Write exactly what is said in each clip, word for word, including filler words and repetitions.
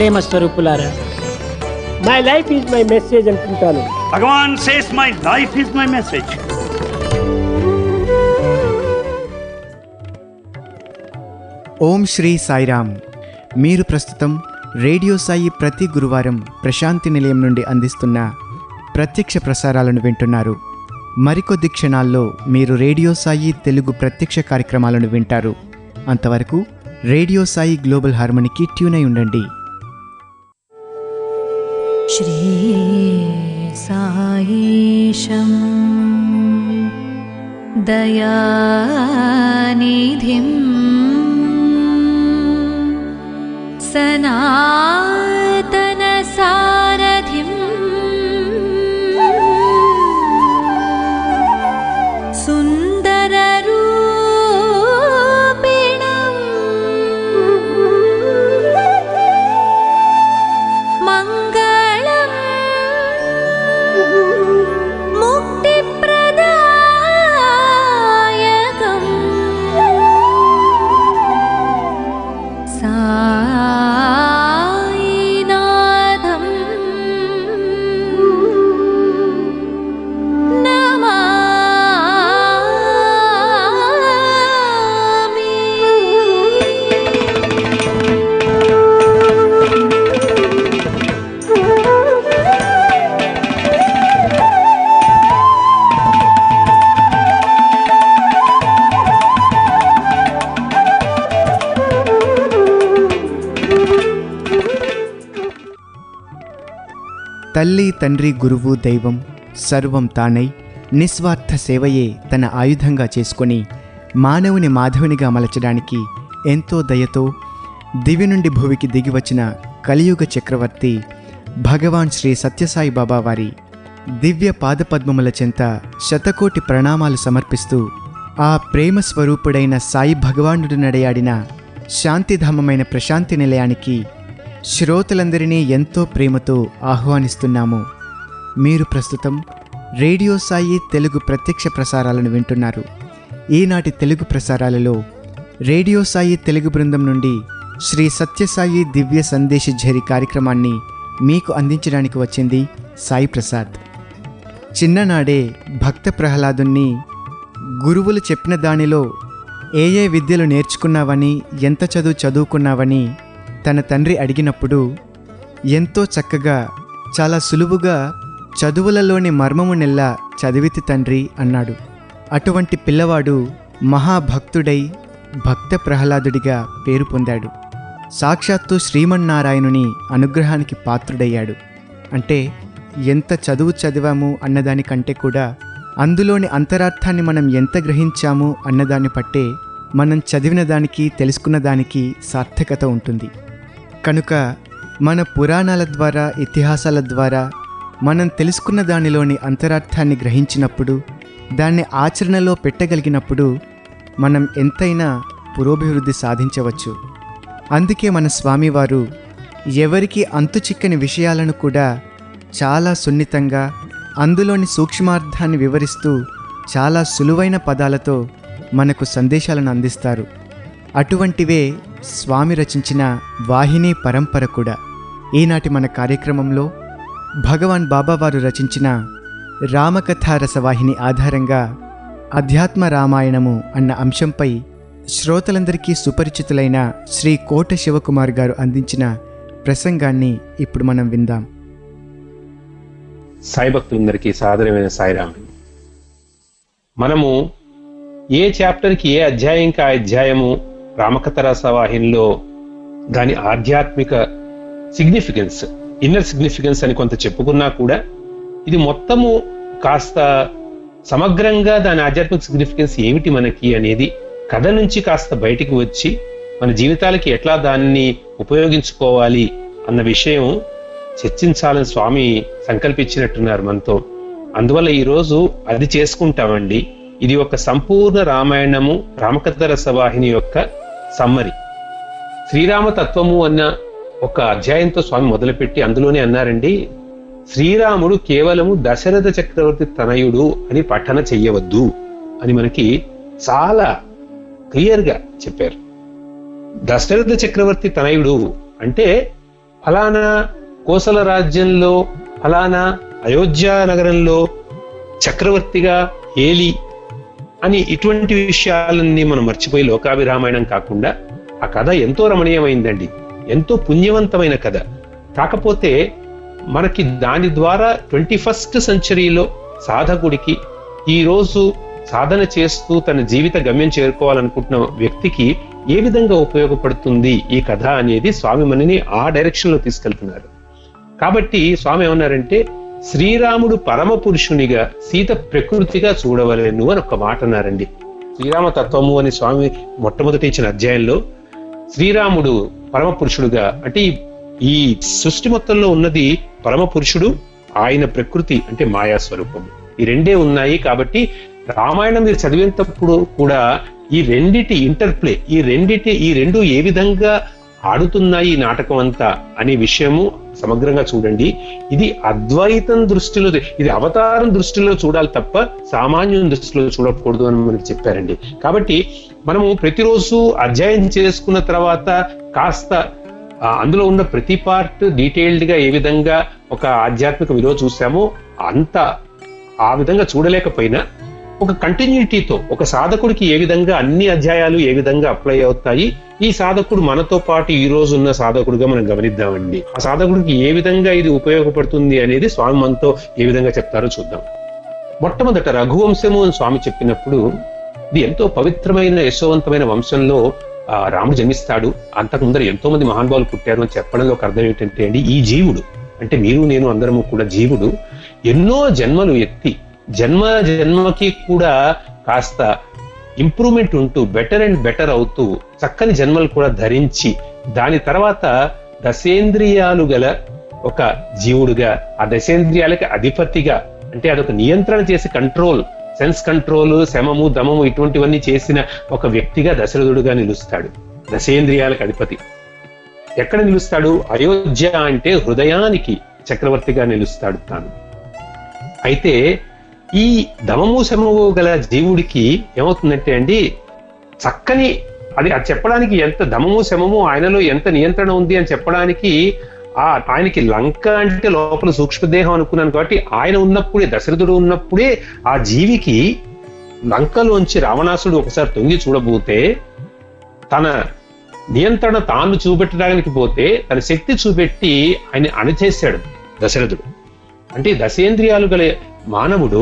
ప్రేమ స్వరూపులారా, my life is my message అంటుంటాను. Bhagawan says my life is my message. ఓం శ్రీ సాయిరామ్. మీరు ప్రస్తుతం రేడియో సాయి ప్రతి గురువారం ప్రశాంతి నిలయం నుండి అందిస్తున్న ప్రత్యక్ష ప్రసారాలను వింటున్నారు. మరికొద్ది క్షణాల్లో మీరు రేడియో సాయి తెలుగు ప్రత్యక్ష కార్యక్రమాలను వింటారు. అంతవరకు రేడియో సాయి గ్లోబల్ హార్మనీకి ట్యూన్ అయి ఉండండి. శ్రీ సాయిశం దయానిధిం సనాతన సారథిం సుందర రూపిణం మంగళం ముక్తిప్రదాయకం సాయినాథం నమామి. తల్లి, తండ్రి, గురువు, దైవం సర్వం తానై నిస్వార్థ సేవయే తన ఆయుధంగా చేసుకొని మానవుని మాధవునిగా మలచడానికి ఎంతో దయతో దివి నుండి భువికి దిగివచ్చిన కలియుగ చక్రవర్తి భగవాన్ శ్రీ సత్యసాయి బాబా వారి దివ్య పాదపద్మముల చెంత శతకోటి ప్రణామాలు సమర్పిస్తూ ఆ ప్రేమ స్వరూపుడైన సాయి భగవానుడు నడయాడిన శాంతిధామమైన ప్రశాంతి నిలయానికి శ్రోతలందరినీ ఎంతో ప్రేమతో ఆహ్వానిస్తున్నాము. మీరు ప్రస్తుతం రేడియో సాయి తెలుగు ప్రత్యక్ష ప్రసారాలను వింటున్నారు. ఈనాటి తెలుగు ప్రసారాలలో రేడియో సాయి తెలుగు బృందం నుండి శ్రీ సత్యసాయి దివ్య సందేశ ఝరి కార్యక్రమాన్ని మీకు అందించడానికి వచ్చింది సాయి ప్రసాద్. చిన్ననాడే భక్త ప్రహ్లాదుని గురువులు చెప్పిన దానిలో ఏ ఏ విద్యలు నేర్చుకున్నావని, ఎంత చదువు చదువుకున్నావని తన తండ్రి అడిగినప్పుడు ఎంతో చక్కగా, చాలా సులువుగా చదువులలోని మర్మము నెల్లా చదివితి తండ్రి అన్నాడు. అటువంటి పిల్లవాడు మహాభక్తుడై భక్త ప్రహ్లాదుడిగా పేరు పొందాడు. సాక్షాత్తు శ్రీమన్నారాయణుని అనుగ్రహానికి పాత్రుడయ్యాడు. అంటే ఎంత చదువు చదివాము అన్నదానికంటే కూడా అందులోని అంతరార్థాన్ని మనం ఎంత గ్రహించాము అన్నదాన్ని బట్టే మనం చదివిన దానికి, తెలుసుకున్న దానికి సార్థకత ఉంటుంది. కనుక మన పురాణాల ద్వారా, ఇతిహాసాల ద్వారా మనం తెలుసుకున్న దానిలోని అంతరార్థాన్ని గ్రహించినప్పుడు, దాన్ని ఆచరణలో పెట్టగలిగినప్పుడు మనం ఎంతైనా పురోభివృద్ధి సాధించవచ్చు. అందుకే మన స్వామివారు ఎవరికి అంతు చిక్కని విషయాలను కూడా చాలా సున్నితంగా, అందులోని సూక్ష్మార్థాన్ని వివరిస్తూ చాలా సులువైన పదాలతో మనకు సందేశాలను అందిస్తారు. అటువంటివే స్వామి రచించిన వాహిని పరంపర కూడా. ఈనాటి మన కార్యక్రమంలో భగవాన్ బాబావారు రచించిన రామకథారసవాహిని ఆధారంగా అధ్యాత్మ రామాయణము అన్న అంశంపై శ్రోతలందరికీ సుపరిచితులైన శ్రీ కోట శివకుమార్ గారు అందించిన ప్రసంగాన్ని ఇప్పుడు మనం విందాం. సాయి భక్తులందరికీ సాదరమైన సాయిరామ్. మనము ఏ చాప్టర్కి, ఏ అధ్యాయంకి ఆ అధ్యాయము రామకథారసవాహినిలో దాని ఆధ్యాత్మిక సిగ్నిఫికెన్స్, ఇన్నర్ సిగ్నిఫికెన్స్ అని కొంత చెప్పుకున్నా కూడా ఇది మొత్తము కాస్త సమగ్రంగా దాని ఆధ్యాత్మిక సిగ్నిఫికెన్స్ ఏమిటి మనకి అనేది కథ నుంచి కాస్త బయటికి వచ్చి మన జీవితాలకి ఎట్లా దాన్ని ఉపయోగించుకోవాలి అన్న విషయం చర్చించాలని స్వామి సంకల్పించినట్టున్నారు మనతో. అందువల్ల ఈరోజు అది చేసుకుంటామండి. ఇది ఒక సంపూర్ణ రామాయణము రామకథారసవాహిని యొక్క సమ్మరి. శ్రీరామ తత్వము అన్న ఒక అధ్యాయంతో స్వామి మొదలుపెట్టి అందులోనే అన్నారండి, శ్రీరాముడు కేవలము దశరథ చక్రవర్తి తనయుడు అని పఠన చెయ్యవద్దు అని మనకి చాలా క్లియర్ గా చెప్పారు. దశరథ చక్రవర్తి తనయుడు అంటే ఫలానా కోసల రాజ్యంలో ఫలానా అయోధ్య నగరంలో చక్రవర్తిగా ఏలి అని ఇటువంటి విషయాలన్నీ మనం మర్చిపోయి లోకాభిరామాయణం కాకుండా ఆ కథ ఎంతో రమణీయమైందండి, ఎంతో పుణ్యవంతమైన కథ. కాకపోతే మనకి దాని ద్వారా ట్వంటీ ఫస్ట్ సెంచరీలో సాధకుడికి ఈరోజు సాధన చేస్తూ తన జీవిత గమ్యం చేరుకోవాలనుకుంటున్న వ్యక్తికి ఏ విధంగా ఉపయోగపడుతుంది ఈ కథ అనేది స్వామి మనని ఆ డైరెక్షన్ లో తీసుకెళ్తున్నారు. కాబట్టి స్వామి ఏమన్నారంటే, శ్రీరాముడు పరమ పురుషునిగా సీత ప్రకృతిగా చూడవలెను అని ఒక మాట అన్నారండి. శ్రీరామ తత్వము అని స్వామి మొట్టమొదటి ఇచ్చిన అధ్యాయంలో శ్రీరాముడు పరమ పురుషుడుగా, అంటే ఈ సృష్టి మొత్తంలో ఉన్నది పరమ పురుషుడు, ఆయన ప్రకృతి అంటే మాయా స్వరూపము, ఈ రెండే ఉన్నాయి. కాబట్టి రామాయణం మీరు చదివేటప్పుడు కూడా ఈ రెండిటి ఇంటర్ప్లే, ఈ రెండిటి ఈ రెండు ఏ విధంగా ఆడుతున్నాయి ఈ నాటకం అంతా అనే విషయము సమగ్రంగా చూడండి. ఇది అద్వైతం దృష్టిలో, ఇది అవతారం దృష్టిలో చూడాలి తప్ప సామాన్యం దృష్టిలో చూడకూడదు అని మనకి చెప్పారండి. కాబట్టి మనము ప్రతిరోజు అధ్యయనం చేసుకున్న తర్వాత కాస్త అందులో ఉన్న ప్రతి పార్ట్ డీటెయిల్డ్ గా ఏ విధంగా ఒక ఆధ్యాత్మిక విలువ చూసామో అంత ఆ విధంగా చూడలేకపోయినా ఒక కంటిన్యూటీతో ఒక సాధకుడికి ఏ విధంగా అన్ని అధ్యాయాలు ఏ విధంగా అప్లై అవుతాయి, ఈ సాధకుడు మనతో పాటు ఈ రోజు ఉన్న సాధకుడుగా మనం గమనిద్దామండి. ఆ సాధకుడికి ఏ విధంగా ఇది ఉపయోగపడుతుంది అనేది స్వామి మనతో ఏ విధంగా చెప్తారో చూద్దాం. మొట్టమొదట రఘువంశము అని స్వామి చెప్పినప్పుడు ఇది ఎంతో పవిత్రమైన యశోవంతమైన వంశంలో ఆ రాముడు జన్మిస్తాడు, అంతకు ముందర ఎంతో మంది మహానుభావులు పుట్టారు అని చెప్పడంలో ఒక అర్థం ఏంటంటే అండి, ఈ జీవుడు అంటే మీరు నేను అందరము కూడా జీవుడు ఎన్నో జన్మలు ఎత్తి జన్మ జన్మకి కూడా కాస్త ఇంప్రూవ్మెంట్ ఉంటూ బెటర్ అండ్ బెటర్ అవుతూ చక్కని జన్మలు కూడా ధరించి దాని తర్వాత దశేంద్రియాలు గల ఒక జీవుడుగా, ఆ దశేంద్రియాలకి అధిపతిగా, అంటే అదొక నియంత్రణ చేసి కంట్రోల్, సెన్స్ కంట్రోల్, శమము దమము ఇటువంటివన్నీ చేసిన ఒక వ్యక్తిగా దశరథుడుగా నిలుస్తాడు. దశేంద్రియాలకు అధిపతి ఎక్కడ నిలుస్తాడు? అయోధ్య అంటే హృదయానికి చక్రవర్తిగా నిలుస్తాడు తాను. అయితే ఈ దమము శమము గల జీవుడికి ఏమవుతుందంటే అండి, చక్కని అది అది చెప్పడానికి ఎంత దమము శమము ఆయనలో ఎంత నియంత్రణ ఉంది అని చెప్పడానికి ఆ ఆయనకి లంక అంటే లోపల సూక్ష్మదేహం అనుకున్నాను కాబట్టి ఆయన ఉన్నప్పుడే, దశరథుడు ఉన్నప్పుడే ఆ జీవికి లంకలోంచి రావణాసుడు ఒకసారి తొంగి చూడబోతే తన నియంత్రణ తాను చూపెట్టడానికి పోతే తన శక్తి చూపెట్టి ఆయన అణచేశాడు దశరథుడు. అంటే దశేంద్రియాలు గల మానవుడు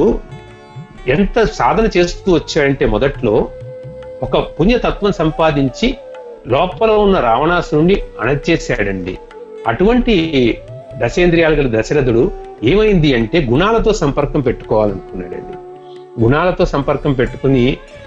ఎంత సాధన చేస్తూ వచ్చాడంటే మొదట్లో ఒక పుణ్యతత్వం సంపాదించి లోపల ఉన్న రావణాసురుణ్ణి అణచేశాడండి. అటువంటి దశేంద్రియాలు గల దశరథుడు ఏమైంది అంటే గుణాలతో సంపర్కం పెట్టుకోవాలనుకున్నాడండి. గుణాలతో సంపర్కం పెట్టుకుని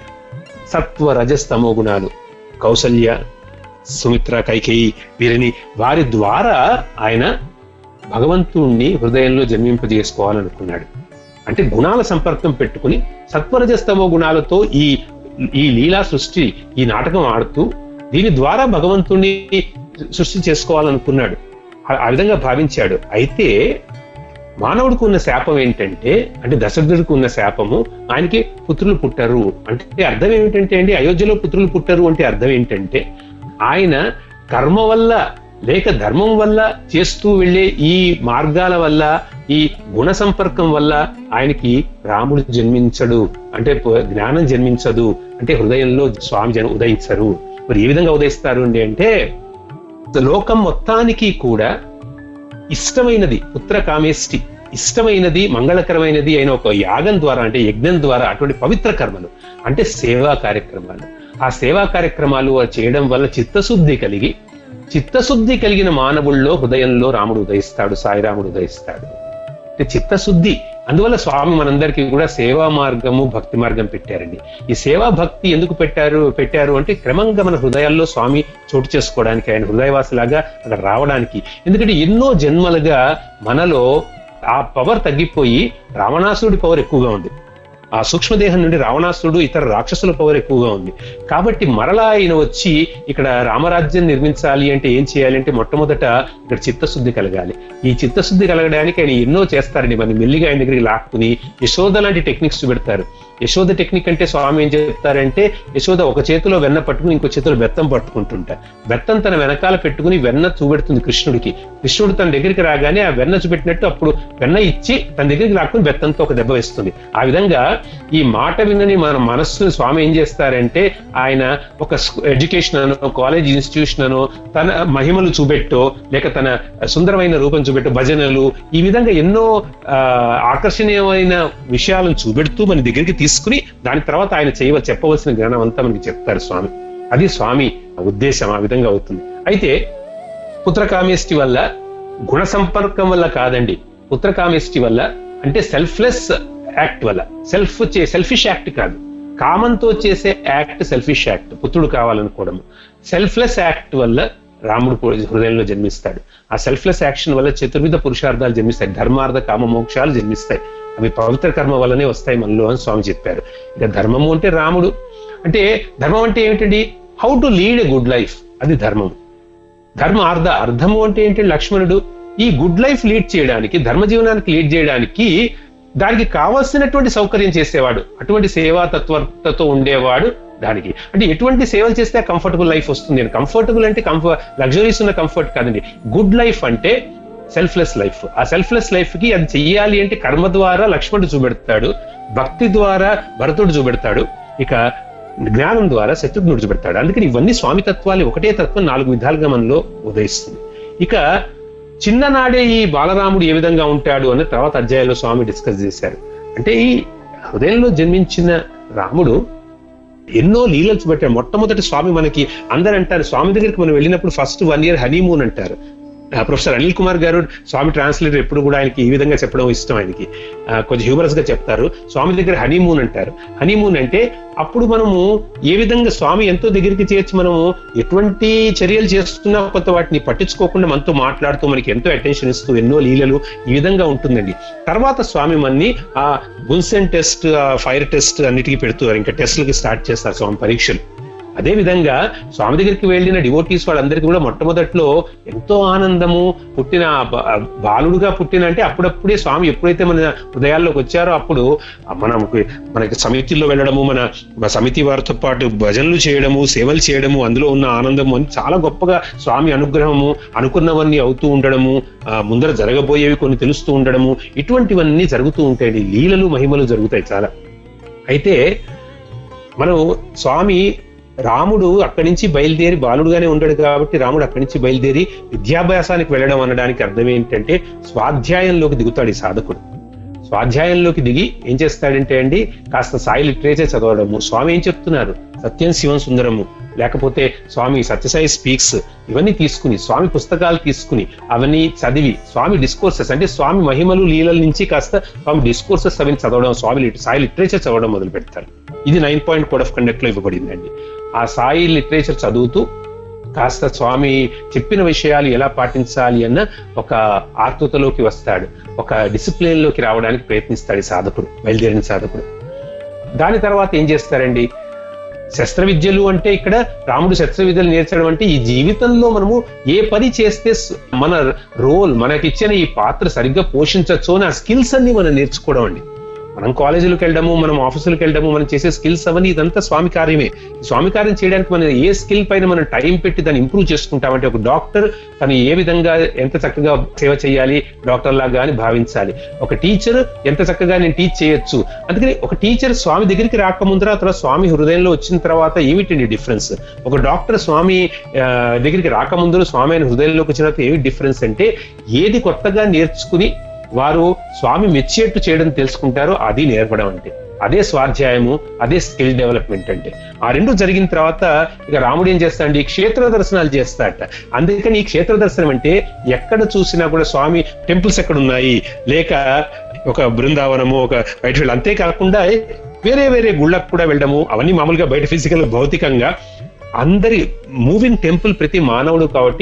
సత్వ రజస్తమో గుణాలు, కౌసల్య, సుమిత్ర, కైకేయి వీరిని వారి ద్వారా ఆయన భగవంతుణ్ణి హృదయంలో జన్మింపజేసుకోవాలనుకున్నాడు. అంటే గుణాల సంపర్కం పెట్టుకుని సత్వరజస్తమో గుణాలతో ఈ ఈ లీలా సృష్టి, ఈ నాటకం ఆడుతూ దీని ద్వారా భగవంతుణ్ణి సృష్టి చేసుకోవాలనుకున్నాడు. ఆ విధంగా భావించాడు. అయితే మానవుడికి ఉన్న శాపం ఏంటంటే, అంటే దశరథుడికి ఉన్న శాపము ఆయనకి పుత్రులు పుట్టరు అంటే అర్థం ఏమిటంటే అండి, అయోధ్యలో పుత్రులు పుట్టరు అంటే అర్థం ఏంటంటే ఆయన కర్మ వల్ల లేక ధర్మం వల్ల చేస్తూ వెళ్ళే ఈ మార్గాల వల్ల, ఈ గుణ సంపర్కం వల్ల ఆయనకి రాముడు జన్మించడు, అంటే జ్ఞానం జన్మించదు, అంటే హృదయంలో స్వామి జన ఉదయించరు. మరి ఏ విధంగా ఉదయిస్తారు అండి అంటే, లోకం మొత్తానికి కూడా ఇష్టమైనది పుత్ర కామేష్టి, ఇష్టమైనది మంగళకరమైనది అయిన ఒక యాగం ద్వారా, అంటే యజ్ఞం ద్వారా, అటువంటి పవిత్ర కర్మలు అంటే సేవా కార్యక్రమాలు. ఆ సేవా కార్యక్రమాలు చేయడం వల్ల చిత్తశుద్ధి కలిగి, చిత్తశుద్ధి కలిగిన మానవుల్లో హృదయంలో రాముడు ఉదయిస్తాడు, సాయిరాముడు ఉదయిస్తాడు. అంటే చిత్తశుద్ధి. అందువల్ల స్వామి మనందరికీ కూడా సేవా మార్గము, భక్తి మార్గం పెట్టారండి. ఈ సేవా భక్తి ఎందుకు పెట్టారు పెట్టారు అంటే క్రమంగా మన హృదయాల్లో స్వామి చోటు చేసుకోవడానికి, ఆయన హృదయవాసిలాగా అక్కడ రావడానికి. ఎందుకంటే ఎన్నో జన్మలుగా మనలో ఆ పవర్ తగ్గిపోయి రావణాసురుడి పవర్ ఎక్కువగా ఉంది. ఆ సూక్ష్మదేహం నుండి రావణాసురుడు ఇతర రాక్షసుల పవర్ ఎక్కువగా ఉంది. కాబట్టి మరలా ఆయన వచ్చి ఇక్కడ రామరాజ్యం నిర్మించాలి అంటే ఏం చేయాలి అంటే మొట్టమొదట ఇక్కడ చిత్తశుద్ధి కలగాలి. ఈ చిత్తశుద్ధి కలగడానికి ఆయన ఎన్నో చేస్తారండి. మన మెల్లిగా ఆయన దగ్గరికి లాక్కుని యశోద లాంటి టెక్నిక్స్ చూపెడతారు. యశోద టెక్నిక్ అంటే స్వామి ఏం చెప్తారంటే, యశోద ఒక చేతిలో వెన్న పట్టుకుని ఇంకో చేతిలో బెత్తం పట్టుకుంటుంటారు. బెత్తం తన వెనకాల పెట్టుకుని వెన్న చూపెడుతుంది కృష్ణుడికి. కృష్ణుడు తన దగ్గరికి రాగానే ఆ వెన్న చూపెట్టినట్టు అప్పుడు వెన్న ఇచ్చి తన దగ్గరికి లాక్కుని బెత్తంతో ఒక దెబ్బ వేస్తుంది. ఆ విధంగా ఈ మాట వినని మన మనస్సుని స్వామి ఏం చేస్తారంటే, ఆయన ఒక ఎడ్యుకేషన్ అనో కాలేజ్ ఇన్స్టిట్యూషన్ అనో తన మహిమలు చూపెట్టో లేక తన సుందరమైన రూపం చూపెట్టో భజనలు ఈ విధంగా ఎన్నో ఆ ఆకర్షణీయమైన విషయాలను చూపెడుతూ మన దగ్గరికి తీసుకుని దాని తర్వాత ఆయన చేయవ చెప్పవలసిన జ్ఞానం అంతా మనకి చెప్తారు స్వామి. అది స్వామి ఉద్దేశం ఆ విధంగా అవుతుంది. అయితే పుత్రకామేష్టి వల్ల గుణ సంపర్కం వల్ల కాదండి. పుత్రకామేష్టి వల్ల అంటే సెల్ఫ్లెస్ యాక్ట్ వల్ల, సెల్ఫ్ చే సెల్ఫిష్ యాక్ట్ కాదు, కామంతో చేసే యాక్ట్ సెల్ఫిష్ యాక్ట్, పుత్రుడు కావాలనుకోవడం. సెల్ఫ్లెస్ యాక్ట్ వల్ల రాముడు హృదయంలో జన్మిస్తాడు. ఆ సెల్ఫ్లెస్ యాక్షన్ వల్ల చతుర్విధ పురుషార్థాలు జన్మిస్తాయి, ధర్మార్థ కామ మోక్షాలు జన్మిస్తాయి. అవి పవిత్ర కర్మ వల్లనే వస్తాయి మనలో అని స్వామి చెప్పారు. ఇక ధర్మము అంటే రాముడు అంటే, ధర్మం అంటే ఏమిటండి? How to lead a good life, అది ధర్మం. ధర్మ అర్థ అర్థము అంటే ఏంటి? లక్ష్మణుడు ఈ గుడ్ లైఫ్ లీడ్ చేయడానికి, ధర్మ జీవనానికి లీడ్ చేయడానికి దానికి కావాల్సినటువంటి సౌకర్యం చేసేవాడు, అటువంటి సేవా తత్వతో ఉండేవాడు. దానికి అంటే ఎటువంటి సేవలు చేస్తే కంఫర్టబుల్ లైఫ్ వస్తుంది. కంఫర్టబుల్ అంటే కంఫర్ట్ లగ్జరీస్ ఉన్న కంఫర్ట్ కాదండి. గుడ్ లైఫ్ అంటే సెల్ఫ్లెస్ లైఫ్. ఆ సెల్ఫ్లెస్ లైఫ్ కి అది చెయ్యాలి అంటే కర్మ ద్వారా లక్ష్మణుడు చూపెడతాడు, భక్తి ద్వారా భరతుడు చూపెడతాడు, ఇక జ్ఞానం ద్వారా శత్రుఘ్నుడు చూపెడతాడు. అందుకని ఇవన్నీ స్వామి తత్వాలు, ఒకటే తత్వం నాలుగు విధాలుగా మనలో ఉదయిస్తుంది. ఇక చిన్ననాడే ఈ బాలరాముడు ఏ విధంగా ఉంటాడు అనే తర్వాత అధ్యాయంలో స్వామి డిస్కస్ చేశారు. అంటే ఈ హృదయంలో జన్మించిన రాముడు ఎన్నో లీలలు చూపెట్టాడు. మొట్టమొదటి స్వామి మనకి అందరు అంటారు, స్వామి దగ్గరికి మనం వెళ్ళినప్పుడు ఫస్ట్ వన్ ఇయర్ హనీమూన్ అంటారు. ప్రొఫెసర్ అనిల్ కుమార్ గారు స్వామి ట్రాన్స్లేటర్ ఎప్పుడు కూడా ఆయనకి ఈ విధంగా చెప్పడం ఇష్టం. ఆయనకి కొంచెం హ్యూమరస్ గా చెప్తారు. స్వామి దగ్గర హనీమూన్ అంటారు. హనీమూన్ అంటే అప్పుడు మనము ఏ విధంగా స్వామి ఎంతో దగ్గరికి చేర్చి మనము ఎటువంటి చర్యలు చేస్తున్నా కొంత వాటిని పట్టించుకోకుండా మనతో మాట్లాడుతూ మనకి ఎంతో అటెన్షన్ ఇస్తూ ఎన్నో లీలలు ఈ విధంగా ఉంటుందండి. తర్వాత స్వామి మన్ని ఆ బున్సెన్ టెస్ట్, ఫైర్ టెస్ట్ అన్నిటికీ పెడుతున్నారు. ఇంకా టెస్ట్లకి స్టార్ట్ చేస్తారు స్వామి పరీక్షలు. అదే విధంగా స్వామి దగ్గరికి వెళ్ళిన డివోటీస్ వాళ్ళందరికీ కూడా మొట్టమొదట్లో ఎంతో ఆనందము, పుట్టిన బాలుడుగా పుట్టిన అంటే అప్పుడప్పుడే స్వామి ఎప్పుడైతే మన హృదయాల్లోకి వచ్చారో అప్పుడు మనకి మనకి సమితిలో వెళ్ళడము, మన సమితి వారితో పాటు భజనలు చేయడము, సేవలు చేయడము, అందులో ఉన్న ఆనందము అని చాలా గొప్పగా స్వామి అనుగ్రహము, అనుకున్నవన్నీ అవుతూ ఉండడము, ముందర జరగబోయేవి కొన్ని తెలుస్తూ ఉండడము, ఇటువంటివన్నీ జరుగుతూ ఉంటాయి. లీలలు మహిమలు జరుగుతాయి చాలా. అయితే మనం స్వామి రాముడు అక్కడి నుంచి బయలుదేరి బాలుడుగానే ఉంటాడు కాబట్టి రాముడు అక్కడి నుంచి బయలుదేరి విద్యాభ్యాసానికి వెళ్ళడం అనడానికి అర్థం ఏంటంటే స్వాధ్యాయంలోకి దిగుతాడు ఈ సాధకుడు. స్వాధ్యాయంలోకి దిగి ఏం చేస్తాడంటే అండి కాస్త సాయి లిటరేచర్ చదవడము. స్వామి ఏం చెప్తున్నారు, సత్యం శివం సుందరము, లేకపోతే స్వామి సత్యసాయి స్పీక్స్, ఇవన్నీ తీసుకుని స్వామి పుస్తకాలు తీసుకుని అవన్నీ చదివి స్వామి డిస్కోర్సెస్ అంటే స్వామి మహిమలు లీలల నుంచి కాస్త స్వామి డిస్కోర్సెస్ అవన్నీ చదవడం, స్వామి సాయి లిటరేచర్ చదవడం మొదలు పెడతారు. ఇది nine point code of conduct లో ఇవ్వబడిందండి. ఆ సాయి లిటరేచర్ చదువుతూ కాస్త స్వామి చెప్పిన విషయాలు ఎలా పాటించాలి అన్న ఒక ఆతృతలోకి వస్తాడు, ఒక డిసిప్లిన్ లోకి రావడానికి ప్రయత్నిస్తాడు ఈ సాధకుడు, బయలుదేరిన సాధకుడు. దాని తర్వాత ఏం చేస్తారండి, శస్త్ర విద్యలు అంటే ఇక్కడ రాముడు శస్త్ర విద్యలు నేర్చడం అంటే ఈ జీవితంలో మనము ఏ పని చేస్తే మన రోల్, మనకిచ్చిన ఈ పాత్ర సరిగ్గా పోషించవచ్చు అని ఆ స్కిల్స్ అన్ని మనం నేర్చుకోవడం అండి. మనం కాలేజీలకు వెళ్ళడము, మనం ఆఫీసులకు వెళ్ళడము, మనం చేసే స్కిల్స్ అవన్నీ ఇదంతా స్వామి కార్యమే. స్వామి కార్యం చేయడానికి మనం ఏ స్కిల్ పైన మనం టైం పెట్టి దాన్ని ఇంప్రూవ్ చేసుకుంటామంటే ఒక డాక్టర్ తను ఏ విధంగా ఎంత చక్కగా సేవ చేయాలి డాక్టర్ లాగా అని భావించాలి. ఒక టీచర్ ఎంత చక్కగా నేను టీచ్ చేయొచ్చు. అందుకని ఒక టీచర్ స్వామి దగ్గరికి రాకముందర తర్వాత స్వామి హృదయంలో వచ్చిన తర్వాత ఏమిటండి డిఫరెన్స్? ఒక డాక్టర్ స్వామి దగ్గరికి రాకముందు స్వామి ఆయన హృదయంలోకి వచ్చిన తర్వాత ఏమి డిఫరెన్స్ అంటే ఏది కొత్తగా నేర్చుకుని వారు స్వామి మెచ్చేట్టు చేయడం తెలుసుకుంటారో అది నేర్పడం అంటే, అదే స్వాధ్యాయము, అదే స్కిల్ డెవలప్మెంట్ అంటే. ఆ రెండు జరిగిన తర్వాత ఇక రాముడు ఏం చేస్తాడండి, క్షేత్ర దర్శనాలు చేస్తాడట. అందుకని ఈ క్షేత్ర దర్శనం అంటే ఎక్కడ చూసినా కూడా స్వామి టెంపుల్స్ ఎక్కడ ఉన్నాయి, లేక ఒక బృందావనము, ఒక బయట వెళ్ళి, అంతేకాకుండా వేరే వేరే గుళ్ళకు కూడా వెళ్ళడము, అవన్నీ మామూలుగా బయట ఫిజికల్ భౌతికంగా అందరి మూవింగ్ టెంపుల్ ప్రతి మానవుడు కాబట్టి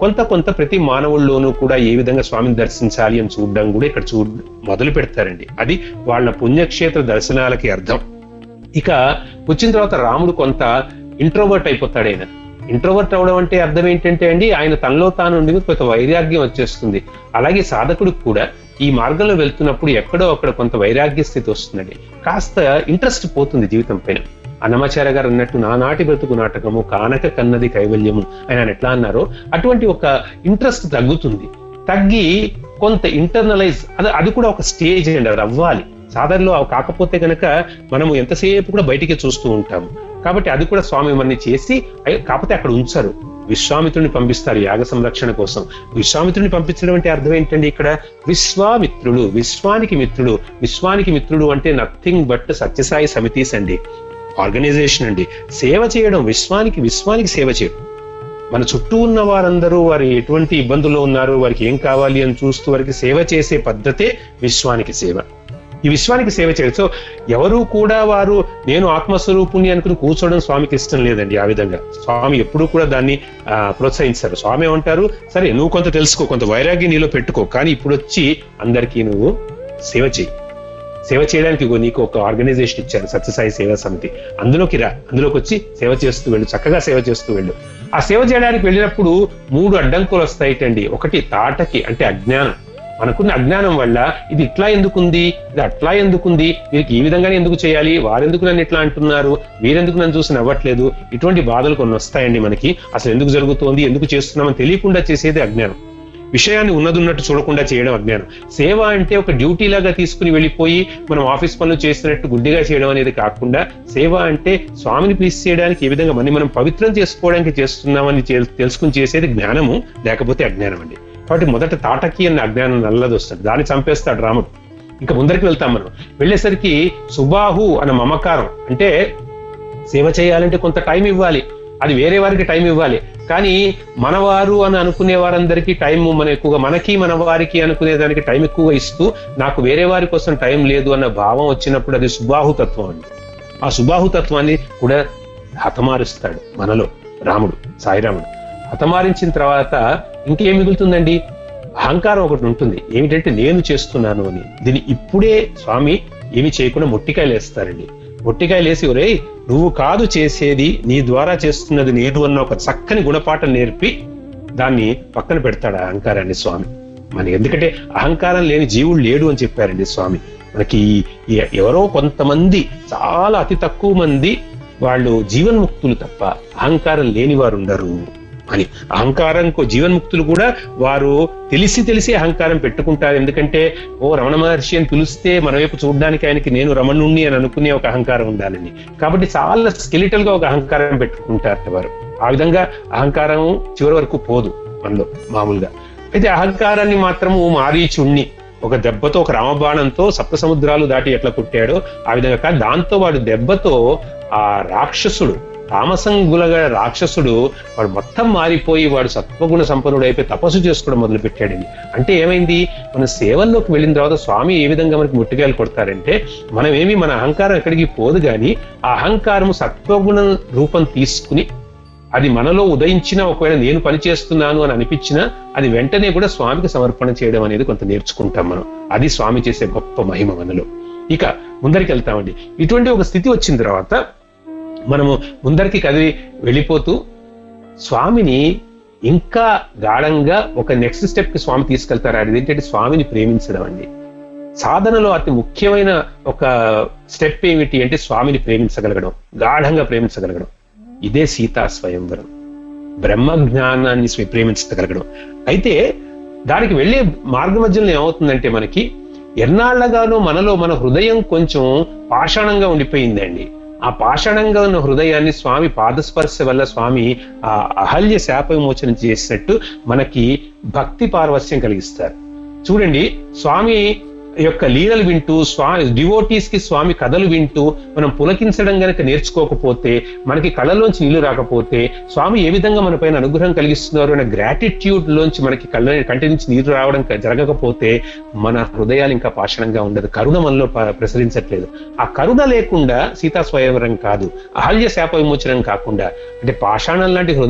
కొంత కొంత ప్రతి మానవుల్లోనూ కూడా ఏ విధంగా స్వామిని దర్శించాలి అని చూడడం కూడా ఇక్కడ చూ మొదలు పెడతారండి. అది వాళ్ళ పుణ్యక్షేత్ర దర్శనాలకి అర్థం. ఇక వచ్చిన తర్వాత రాముడు కొంత ఇంట్రోవర్ట్ అయిపోతాడు. ఆయన ఇంట్రోవర్ట్ అవడం అంటే అర్థం ఏంటంటే అండి, ఆయన తనలో తాను ఉండి కొంత వైరాగ్యం వచ్చేస్తుంది. అలాగే సాధకుడికి కూడా ఈ మార్గంలో వెళ్తున్నప్పుడు ఎక్కడో అక్కడ కొంత వైరాగ్య స్థితి వస్తుందండి. కాస్త ఇంట్రెస్ట్ పోతుంది జీవితం పైన. అన్నమాచార్య గారు అన్నట్టు నానాటి బ్రతుకు నాటకము కానక కన్నది కైవల్యము ఆయన ఎట్లా అన్నారో అటువంటి ఒక ఇంట్రెస్ట్ తగ్గుతుంది. తగ్గి కొంత ఇంటర్నలైజ్ అది అది కూడా ఒక స్టేజ్ అండి, అది అవ్వాలి. సాధారణలో కాకపోతే కనుక మనము ఎంతసేపు కూడా బయటికి చూస్తూ ఉంటాము. కాబట్టి అది కూడా స్వామి మనని చేసి కాకపోతే అక్కడ ఉంచారు. విశ్వామిత్రుని పంపిస్తారు యాగ సంరక్షణ కోసం. విశ్వామిత్రుని పంపించడం అంటే అర్థం ఏంటండి, ఇక్కడ విశ్వామిత్రుడు, విశ్వానికి మిత్రుడు. విశ్వానికి మిత్రుడు అంటే నథింగ్ బట్ సత్యసాయి సమితిస్ అండి, ఆర్గనైజేషన్ అండి. సేవ చేయడం, విశ్వానికి విశ్వానికి సేవ చేయడం. మన చుట్టూ ఉన్న వారందరూ వారు ఎటువంటి ఇబ్బందుల్లో ఉన్నారు, వారికి ఏం కావాలి అని చూస్తూ వారికి సేవ చేసే పద్ధతే విశ్వానికి సేవ. ఈ విశ్వానికి సేవ చేయడం. సో ఎవరు కూడా వారు నేను ఆత్మస్వరూపుణ్ణి అనుకుని కూర్చోవడం స్వామికి ఇష్టం లేదండి. ఆ విధంగా స్వామి ఎప్పుడూ కూడా దాన్ని ఆ ప్రోత్సహించారు. స్వామి ఏమంటారు, సరే నువ్వు కొంత తెలుసుకో, కొంత వైరాగ్యం నీలో పెట్టుకో, కానీ ఇప్పుడు వచ్చి అందరికీ నువ్వు సేవ చేయి. సేవ చేయడానికి నీకు ఒక ఆర్గనైజేషన్ ఇచ్చారు, సత్యసాయి సేవా సమితి. అందులోకి రా, అందులోకి వచ్చి సేవ చేస్తూ వెళ్ళు, చక్కగా సేవ చేస్తూ వెళ్ళు. ఆ సేవ చేయడానికి వెళ్ళినప్పుడు మూడు అడ్డంకులు వస్తాయిటండి. ఒకటి తాటకి అంటే అజ్ఞానం. మనకున్న అజ్ఞానం వల్ల ఇది ఇట్లా ఎందుకుంది, ఇది అట్లా ఎందుకుంది, వీరికి ఈ విధంగానే ఎందుకు చేయాలి, వారెందుకు నన్ను ఇట్లా అంటున్నారు, వీరెందుకు నన్ను చూసి నవ్వట్లేదు, ఇటువంటి బాధలు కొన్ని వస్తాయండి మనకి. అసలు ఎందుకు జరుగుతోంది, ఎందుకు చేస్తున్నామని తెలియకుండా చేసేది అజ్ఞానం. విషయాన్ని ఉన్నదున్నట్టు చూడకుండా చేయడం అజ్ఞానం. సేవ అంటే ఒక డ్యూటీ లాగా తీసుకుని వెళ్ళిపోయి మనం ఆఫీస్ పనులు చేసినట్టు గుడ్డిగా చేయడం అనేది కాకుండా, సేవ అంటే స్వామిని ప్లీజ్ చేయడానికి, ఏ విధంగా మనం మనం పవిత్రం చేసుకోవడానికి చేస్తున్నామని తెలుసుకుని చేసేది జ్ఞానము, లేకపోతే అజ్ఞానం అండి. కాబట్టి మొదట తాటకి అన్న అజ్ఞానం నల్లది వస్తుంది, దాన్ని చంపేస్తాడు రాముడు. ఇంకా ముందరికి వెళ్తాం మనం. వెళ్ళేసరికి సుబాహు అన్న మమకారం అంటే సేవ చేయాలంటే కొంత టైం ఇవ్వాలి, అది వేరే వారికి టైం ఇవ్వాలి. కానీ మనవారు అని అనుకునే వారందరికీ టైం మన ఎక్కువగా, మనకి మన వారికి అనుకునే దానికి టైం ఎక్కువగా ఇస్తూ నాకు వేరే వారి కోసం టైం లేదు అన్న భావం వచ్చినప్పుడు అది సుబాహుతత్వం అండి. ఆ సుబాహుతత్వాన్ని కూడా హతమారుస్తాడు మనలో రాముడు, సాయిరాముడు. హతమారించిన తర్వాత ఇంకేం మిగులుతుందండి, అహంకారం ఒకటి ఉంటుంది. ఏమిటంటే నేను చేస్తున్నాను అని. దీన్ని ఇప్పుడే స్వామి ఏమి చేయకుండా మొట్టికాయలు వేస్తారండి. మొట్టికాయలు వేసి, ఒరే నువ్వు కాదు చేసేది, నీ ద్వారా చేస్తున్నది నేను అన్న ఒక చక్కని గుణపాఠం నేర్పి దాన్ని పక్కన పెడతాడు అహంకారాన్ని స్వామి మనకి. ఎందుకంటే అహంకారం లేని జీవుడు లేడు అని చెప్పారండి స్వామి మనకి. ఎవరో కొంతమంది, చాలా అతి తక్కువ మంది వాళ్ళు జీవన్ముక్తులు తప్ప అహంకారం లేని వారు ఉండరు అని. అహంకారంకు జీవన్ముక్తులు కూడా వారు తెలిసి తెలిసి అహంకారం పెట్టుకుంటారు. ఎందుకంటే ఓ రమణ మహర్షి అని పిలిస్తే మన వైపు చూడడానికి ఆయనకి నేను రమణుణ్ణి అని అనుకునే ఒక అహంకారం ఉండాలని. కాబట్టి చాలా స్కెలిటల్ గా ఒక అహంకారం పెట్టుకుంటారు వారు. ఆ విధంగా అహంకారం చివరి వరకు పోదు మనలో మామూలుగా. అయితే అహంకారాన్ని మాత్రము మారీచుణ్ణి ఒక దెబ్బతో, ఒక రామబాణంతో సప్త సముద్రాలు దాటి ఎట్లా కొట్టాడో ఆ విధంగా. కానీ దాంతో వాడు దెబ్బతో ఆ రాక్షసుడు, తామసంగులగా రాక్షసుడు వాడు మొత్తం మారిపోయి వాడు సత్వగుణ సంపన్నుడు అయిపోయి తపస్సు చేసుకోవడం మొదలు పెట్టాడండి. అంటే ఏమైంది, మన సేవల్లోకి వెళ్ళిన తర్వాత స్వామి ఏ విధంగా మనకి ముట్టికాయలు కొడతారంటే, మనం ఏమి మన అహంకారం ఎక్కడికి పోదు, కానీ ఆ అహంకారము సత్వగుణ రూపం తీసుకుని అది మనలో ఉదయించిన, ఒకవేళ నేను పని చేస్తున్నాను అని అనిపించినా అది వెంటనే కూడా స్వామికి సమర్పణ చేయడం అనేది కొంత నేర్చుకుంటాం మనం. అది స్వామి చేసే గొప్ప మహిమ మనలో. ఇక ముందరికి వెళ్తామండి. ఇటువంటి ఒక స్థితి వచ్చిన తర్వాత మనము ముందరికి కదిలి వెళ్ళిపోతూ స్వామిని ఇంకా గాఢంగా ఒక నెక్స్ట్ స్టెప్ కి స్వామి తీసుకెళ్తారు. అది ఏంటంటే స్వామిని ప్రేమించడం అండి. సాధనలో అతి ముఖ్యమైన ఒక స్టెప్ ఏమిటి అంటే స్వామిని ప్రేమించగలగడం, గాఢంగా ప్రేమించగలగడం. ఇదే సీతా స్వయంవరం, బ్రహ్మ జ్ఞానాన్ని ప్రేమించగలగడం. అయితే దానికి వెళ్ళే మార్గ మధ్యలో ఏమవుతుందంటే, మనకి ఎన్నాళ్లగానో మనలో మన హృదయం కొంచెం పాషాణంగా ఉండిపోయిందండి. ఆ పాషాణంగా ఉన్న హృదయాన్ని స్వామి పాదస్పర్శ వల్ల స్వామి ఆ అహల్య శాప విమోచన చేసినట్టు మనకి భక్తి పారవస్యం కలిగిస్తారు. చూడండి, స్వామి యొక్క లీలలు వింటూ, స్వామి డివోటీస్ కి స్వామి కథలు వింటూ మనం పులకించడం గనక నేర్చుకోకపోతే, మనకి కళ్ళలోంచి నీళ్లు రాకపోతే, స్వామి ఏ విధంగా మన పైన అనుగ్రహం కలిగిస్తున్నారు అనే గ్రాటిట్యూడ్ లోంచి మనకి కళ్ళ కంటి నుంచి నీరు రావడం జరగకపోతే మన హృదయాలు ఇంకా పాషాణంగా ఉండదు, కరుణ మనలో ప్రసరించట్లేదు. ఆ కరుణ లేకుండా సీతా స్వయంవరం కాదు, అహల్య శాప విమోచనం కాకుండా, అంటే పాషాణం లాంటి హృదయం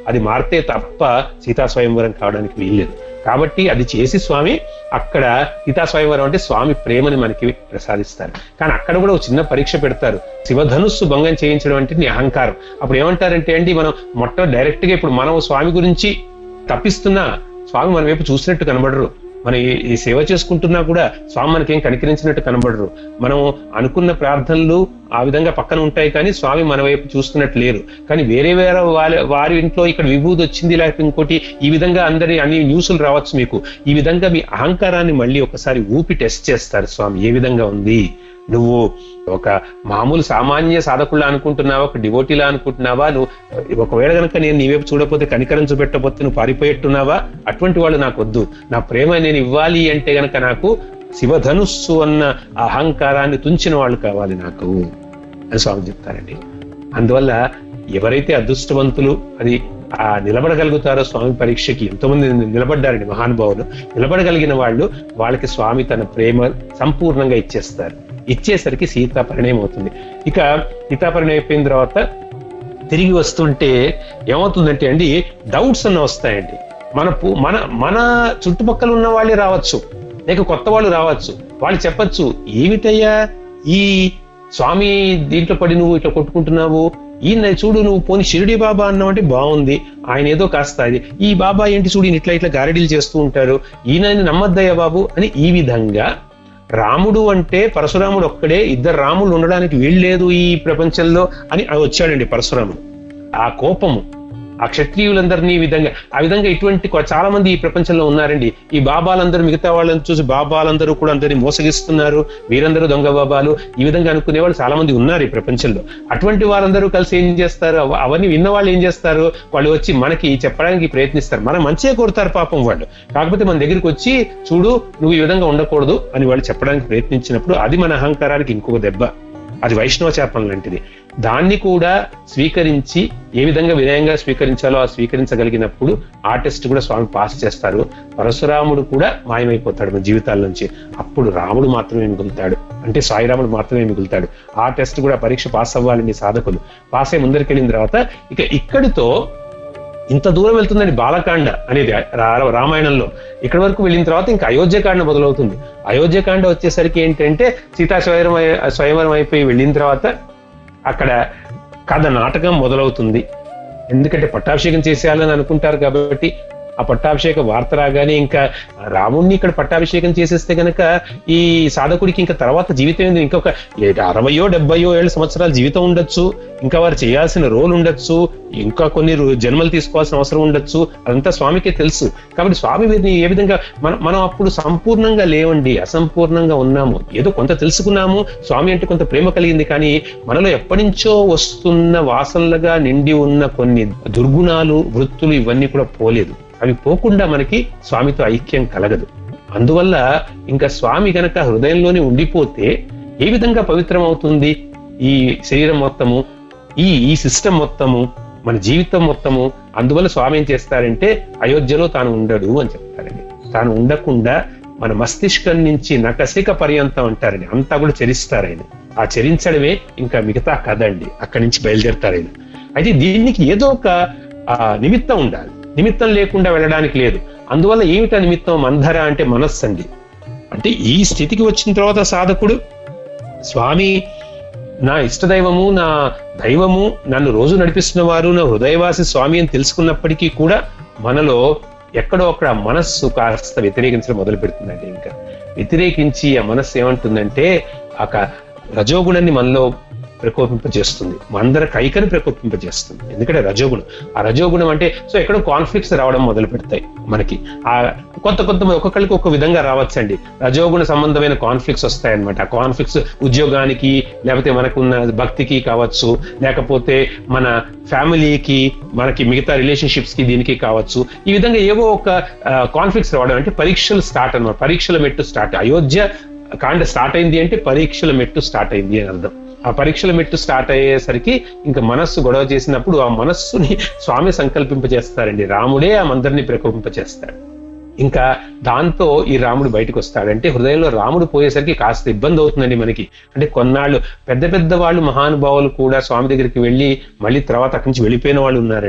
అది మారితే తప్ప సీతా స్వయంవరం కావడానికి వీల్లేదు. కాబట్టి అది చేసి స్వామి అక్కడ సీతా స్వయంవరం అంటే స్వామి ప్రేమని మనకి ప్రసాదిస్తారు. కానీ అక్కడ కూడా ఒక చిన్న పరీక్ష పెడతారు. శివధనుస్సు భంగం చేయించడం అంటే నీ అహంకారం. అప్పుడు ఏమంటారంటే అండి, మనం మొట్ట డైరెక్ట్ గా ఇప్పుడు మనం స్వామి గురించి తప్పిస్తున్నా స్వామి మన వైపు చూసినట్టు కనబడరు. మనం ఈ సేవ చేసుకుంటున్నా కూడా స్వామి మనకేం కనికరించినట్టు కనబడరు. మనం అనుకున్న ప్రార్థనలు ఆ విధంగా పక్కన ఉంటాయి కానీ స్వామి మన వైపు చూస్తున్నట్టు లేరు. కానీ వేరే వేరే వారి వారి ఇంట్లో ఇక్కడ విభూతి వచ్చింది, లేకపోతే ఇంకోటి ఈ విధంగా అందరి అన్ని న్యూస్లు రావచ్చు మీకు. ఈ విధంగా మీ అహంకారాన్ని మళ్ళీ ఒకసారి ఊపి టెస్ట్ చేస్తారు స్వామి. ఏ విధంగా ఉంది, నువ్వు ఒక మామూలు సామాన్య సాధకుల్లా అనుకుంటున్నావా, ఒక డివోటీలా అనుకుంటున్నావా, నువ్వు ఒకవేళ కనుక నేను నీ వైపు చూడకపోతే కనికరం చూపెట్టకపోతే నువ్వు పారిపోయేట్టున్నావా? అటువంటి వాళ్ళు నాకు వద్దు. నా ప్రేమ నేను ఇవ్వాలి అంటే గనక నాకు శివధనుస్సు అన్న అహంకారాన్ని తుంచిన వాళ్ళు కావాలి నాకు అని స్వామి చెప్తారండి. అందువల్ల ఎవరైతే అదృష్టవంతులు అది ఆ నిలబడగలుగుతారో స్వామి పరీక్షకి, ఎంతోమంది నిలబడ్డారండి మహానుభావులు, నిలబడగలిగిన వాళ్ళు వాళ్ళకి స్వామి తన ప్రేమ సంపూర్ణంగా ఇచ్చేస్తారు. ఇచ్చేసరికి సీతా పరిణయం అవుతుంది. ఇక సీతా పరిణయం అయిపోయిన తర్వాత తిరిగి వస్తుంటే ఏమవుతుందంటే అండి, డౌట్స్ అన్న వస్తాయండి. మన మన మన చుట్టుపక్కల ఉన్న వాళ్ళే రావచ్చు, లేక కొత్త వాళ్ళు రావచ్చు. వాళ్ళు చెప్పచ్చు, ఏమిటయ్యా ఈ స్వామి దీంట్లో పడి నువ్వు ఇట్లా కొట్టుకుంటున్నావు, ఈయన చూడు నువ్వు పోని షిరిడి బాబా అన్నావంటే బాగుంది, ఆయన ఏదో కాస్త అది, ఈ బాబా ఏంటి చూడు ఇట్లా ఇట్లా గారడీలు చేస్తూ ఉంటారు, ఈయన నమ్మద్దయ్యా బాబు అని. ఈ విధంగా రాముడు అంటే పరశురాముడు ఒక్కడే, ఇద్దరు రాములు ఉండడానికి వీల్లేదు ఈ ప్రపంచంలో అని వచ్చాడండి పరశురాముడు. ఆ కోపము ఆ క్షత్రియులందరినీ ఈ విధంగా ఆ విధంగా ఇటువంటి చాలా మంది ఈ ప్రపంచంలో ఉన్నారండి. ఈ బాబాలందరూ మిగతా వాళ్ళని చూసి బాబాలందరూ కూడా అందరినీ మోసగిస్తున్నారు, వీరందరూ దొంగ బాబాలు ఈ విధంగా అనుకునే వాళ్ళు చాలా మంది ఉన్నారు ఈ ప్రపంచంలో. అటువంటి వారందరూ కలిసి ఏం చేస్తారు, అవన్నీ విన్న వాళ్ళు ఏం చేస్తారు, వాళ్ళు వచ్చి మనకి చెప్పడానికి ప్రయత్నిస్తారు. మనం మంచిగా కోరుతారు పాపం వాళ్ళు, కాకపోతే మన దగ్గరికి వచ్చి చూడు నువ్వు ఈ విధంగా ఉండకూడదు అని వాళ్ళు చెప్పడానికి ప్రయత్నించినప్పుడు అది మన అహంకారానికి ఇంకొక దెబ్బ. అది వైష్ణవ శాపం లాంటిది. దాన్ని కూడా స్వీకరించి ఏ విధంగా వినయంగా స్వీకరించాలో ఆ స్వీకరించగలిగినప్పుడు ఆ టెస్ట్ కూడా స్వామి పాస్ చేస్తారు. పరశురాముడు కూడా మాయమైపోతాడు మన జీవితాల నుంచి. అప్పుడు రాముడు మాత్రమే మిగులుతాడు, అంటే సాయిరాముడు మాత్రమే మిగులుతాడు. ఆ టెస్ట్ కూడా పరీక్ష పాస్ అవ్వాలని సాధకులు పాస్ అయ్యి ముందరికి వెళ్ళిన తర్వాత ఇక ఇక్కడితో ఇంత దూరం వెళ్తుందండి బాలకాండ అనేది రామాయణంలో. ఇక్కడ వరకు వెళ్ళిన తర్వాత ఇంకా అయోధ్యకాండ మొదలవుతుంది. అయోధ్యకాండ వచ్చేసరికి ఏంటంటే సీతా స్వయంవరం స్వయంవరం అయిపోయి వెళ్ళిన తర్వాత అక్కడ కథ నాటకం మొదలవుతుంది. ఎందుకంటే పట్టాభిషేకం చేసేయాలని అనుకుంటారు కాబట్టి ఆ పట్టాభిషేక వార్త రాగానే ఇంకా రాముణ్ణి ఇక్కడ పట్టాభిషేకం చేసేస్తే గనక ఈ సాధకుడికి ఇంకా తర్వాత జీవితం ఇంకొక అరవయో డెబ్బయో ఏళ్ళ సంవత్సరాల జీవితం ఉండొచ్చు, ఇంకా వారు చేయాల్సిన రోల్ ఉండొచ్చు, ఇంకా కొన్ని జన్మలు తీసుకోవాల్సిన అవసరం ఉండొచ్చు. అదంతా స్వామికే తెలుసు. కాబట్టి స్వామి ఏ విధంగా మనం మనం అప్పుడు సంపూర్ణంగా లేవండి, అసంపూర్ణంగా ఉన్నాము. ఏదో కొంత తెలుసుకున్నాము, స్వామి అంటే కొంత ప్రేమ కలిగింది, కానీ మనలో ఎప్పటి నుంచో వస్తున్న వాసనలుగా నిండి ఉన్న కొన్ని దుర్గుణాలు వృత్తులు ఇవన్నీ కూడా పోలేదు. అవి పోకుండా మనకి స్వామితో ఐక్యం కలగదు. అందువల్ల ఇంకా స్వామి గనక హృదయంలోనే ఉండిపోతే ఏ విధంగా పవిత్రం అవుతుంది ఈ శరీరం మొత్తము, ఈ ఈ సిస్టమ్ మొత్తము, మన జీవితం మొత్తము. అందువల్ల స్వామి ఏం చేస్తారంటే అయోధ్యలో తాను ఉండడు అని చెప్తారండి. తాను ఉండకుండా మన మస్తిష్కం నుంచి నకసిక పర్యంతం అంటారండి, అంతా కూడా చరిస్తారు ఆయన. ఆ చరించడమే ఇంకా మిగతా కథ అండి. అక్కడి నుంచి బయలుదేరుతారు ఆయన. అయితే దీనికి ఏదో ఒక నిమిత్తం ఉండాలి, నిమిత్తం లేకుండా వెళ్ళడానికి లేదు. అందువల్ల ఏమిటా నిమిత్తం? మంధర అంటే మనస్సు అండి. అంటే ఈ స్థితికి వచ్చిన తర్వాత సాధకుడు స్వామి నా ఇష్టదైవము, నా దైవము, నన్ను రోజు నడిపిస్తున్న వారు నా హృదయవాసి స్వామి అని తెలుసుకున్నప్పటికీ కూడా మనలో ఎక్కడో అక్కడ మనస్సు కాస్త వ్యతిరేకించడం మొదలు పెడుతుందండి. ఇంకా వ్యతిరేకించి ఆ మనస్సు ఏమంటుందంటే ఆ రజోగుణాన్ని మనలో ప్రకోపింపజేస్తుంది, మందర కైకని ప్రకోపింపజేస్తుంది. ఎందుకంటే రజోగుణం, ఆ రజోగుణం అంటే సో ఎక్కడో కాన్ఫ్లిక్ట్స్ రావడం మొదలు పెడతాయి మనకి. ఆ కొత్త కొత్త ఒక్కొక్కరికి ఒక్క విధంగా రావచ్చండి. రజోగుణ సంబంధమైన కాన్ఫ్లిక్ట్స్ వస్తాయన్నమాట. ఆ కాన్ఫ్లిక్ట్స్ ఉద్యోగానికి, లేకపోతే మనకున్న భక్తికి కావచ్చు, లేకపోతే మన ఫ్యామిలీకి, మనకి మిగతా రిలేషన్షిప్స్ కి, దీనికి కావచ్చు. ఈ విధంగా ఏవో ఒక కాన్ఫ్లిక్ట్స్ రావడం అంటే పరీక్షలు స్టార్ట్ అన్నమాట. పరీక్షల మెట్టు స్టార్ట్. అయోధ్య కాండ స్టార్ట్ అయింది అంటే పరీక్షల మెట్టు స్టార్ట్ అయింది అని అర్థం. ఆ పరీక్షల మెట్టు స్టార్ట్ అయ్యేసరికి ఇంకా మనస్సు గొడవ చేసినప్పుడు ఆ మనస్సుని స్వామి సంకల్పింపజేస్తారండి. రాముడే ఆ మందరిని ప్రకోపింపజేస్తాడు. ఇంకా దాంతో ఈ రాముడు బయటకు వస్తాడంటే హృదయంలో రాముడు పోయేసరికి కాస్త ఇబ్బంది అవుతుందండి మనకి. అంటే కొన్నాళ్ళు పెద్ద పెద్ద వాళ్ళు మహానుభావులు కూడా స్వామి దగ్గరికి వెళ్ళి మళ్ళీ తర్వాత అక్కడి నుంచి వెళ్ళిపోయిన వాళ్ళు ఉన్నారండి.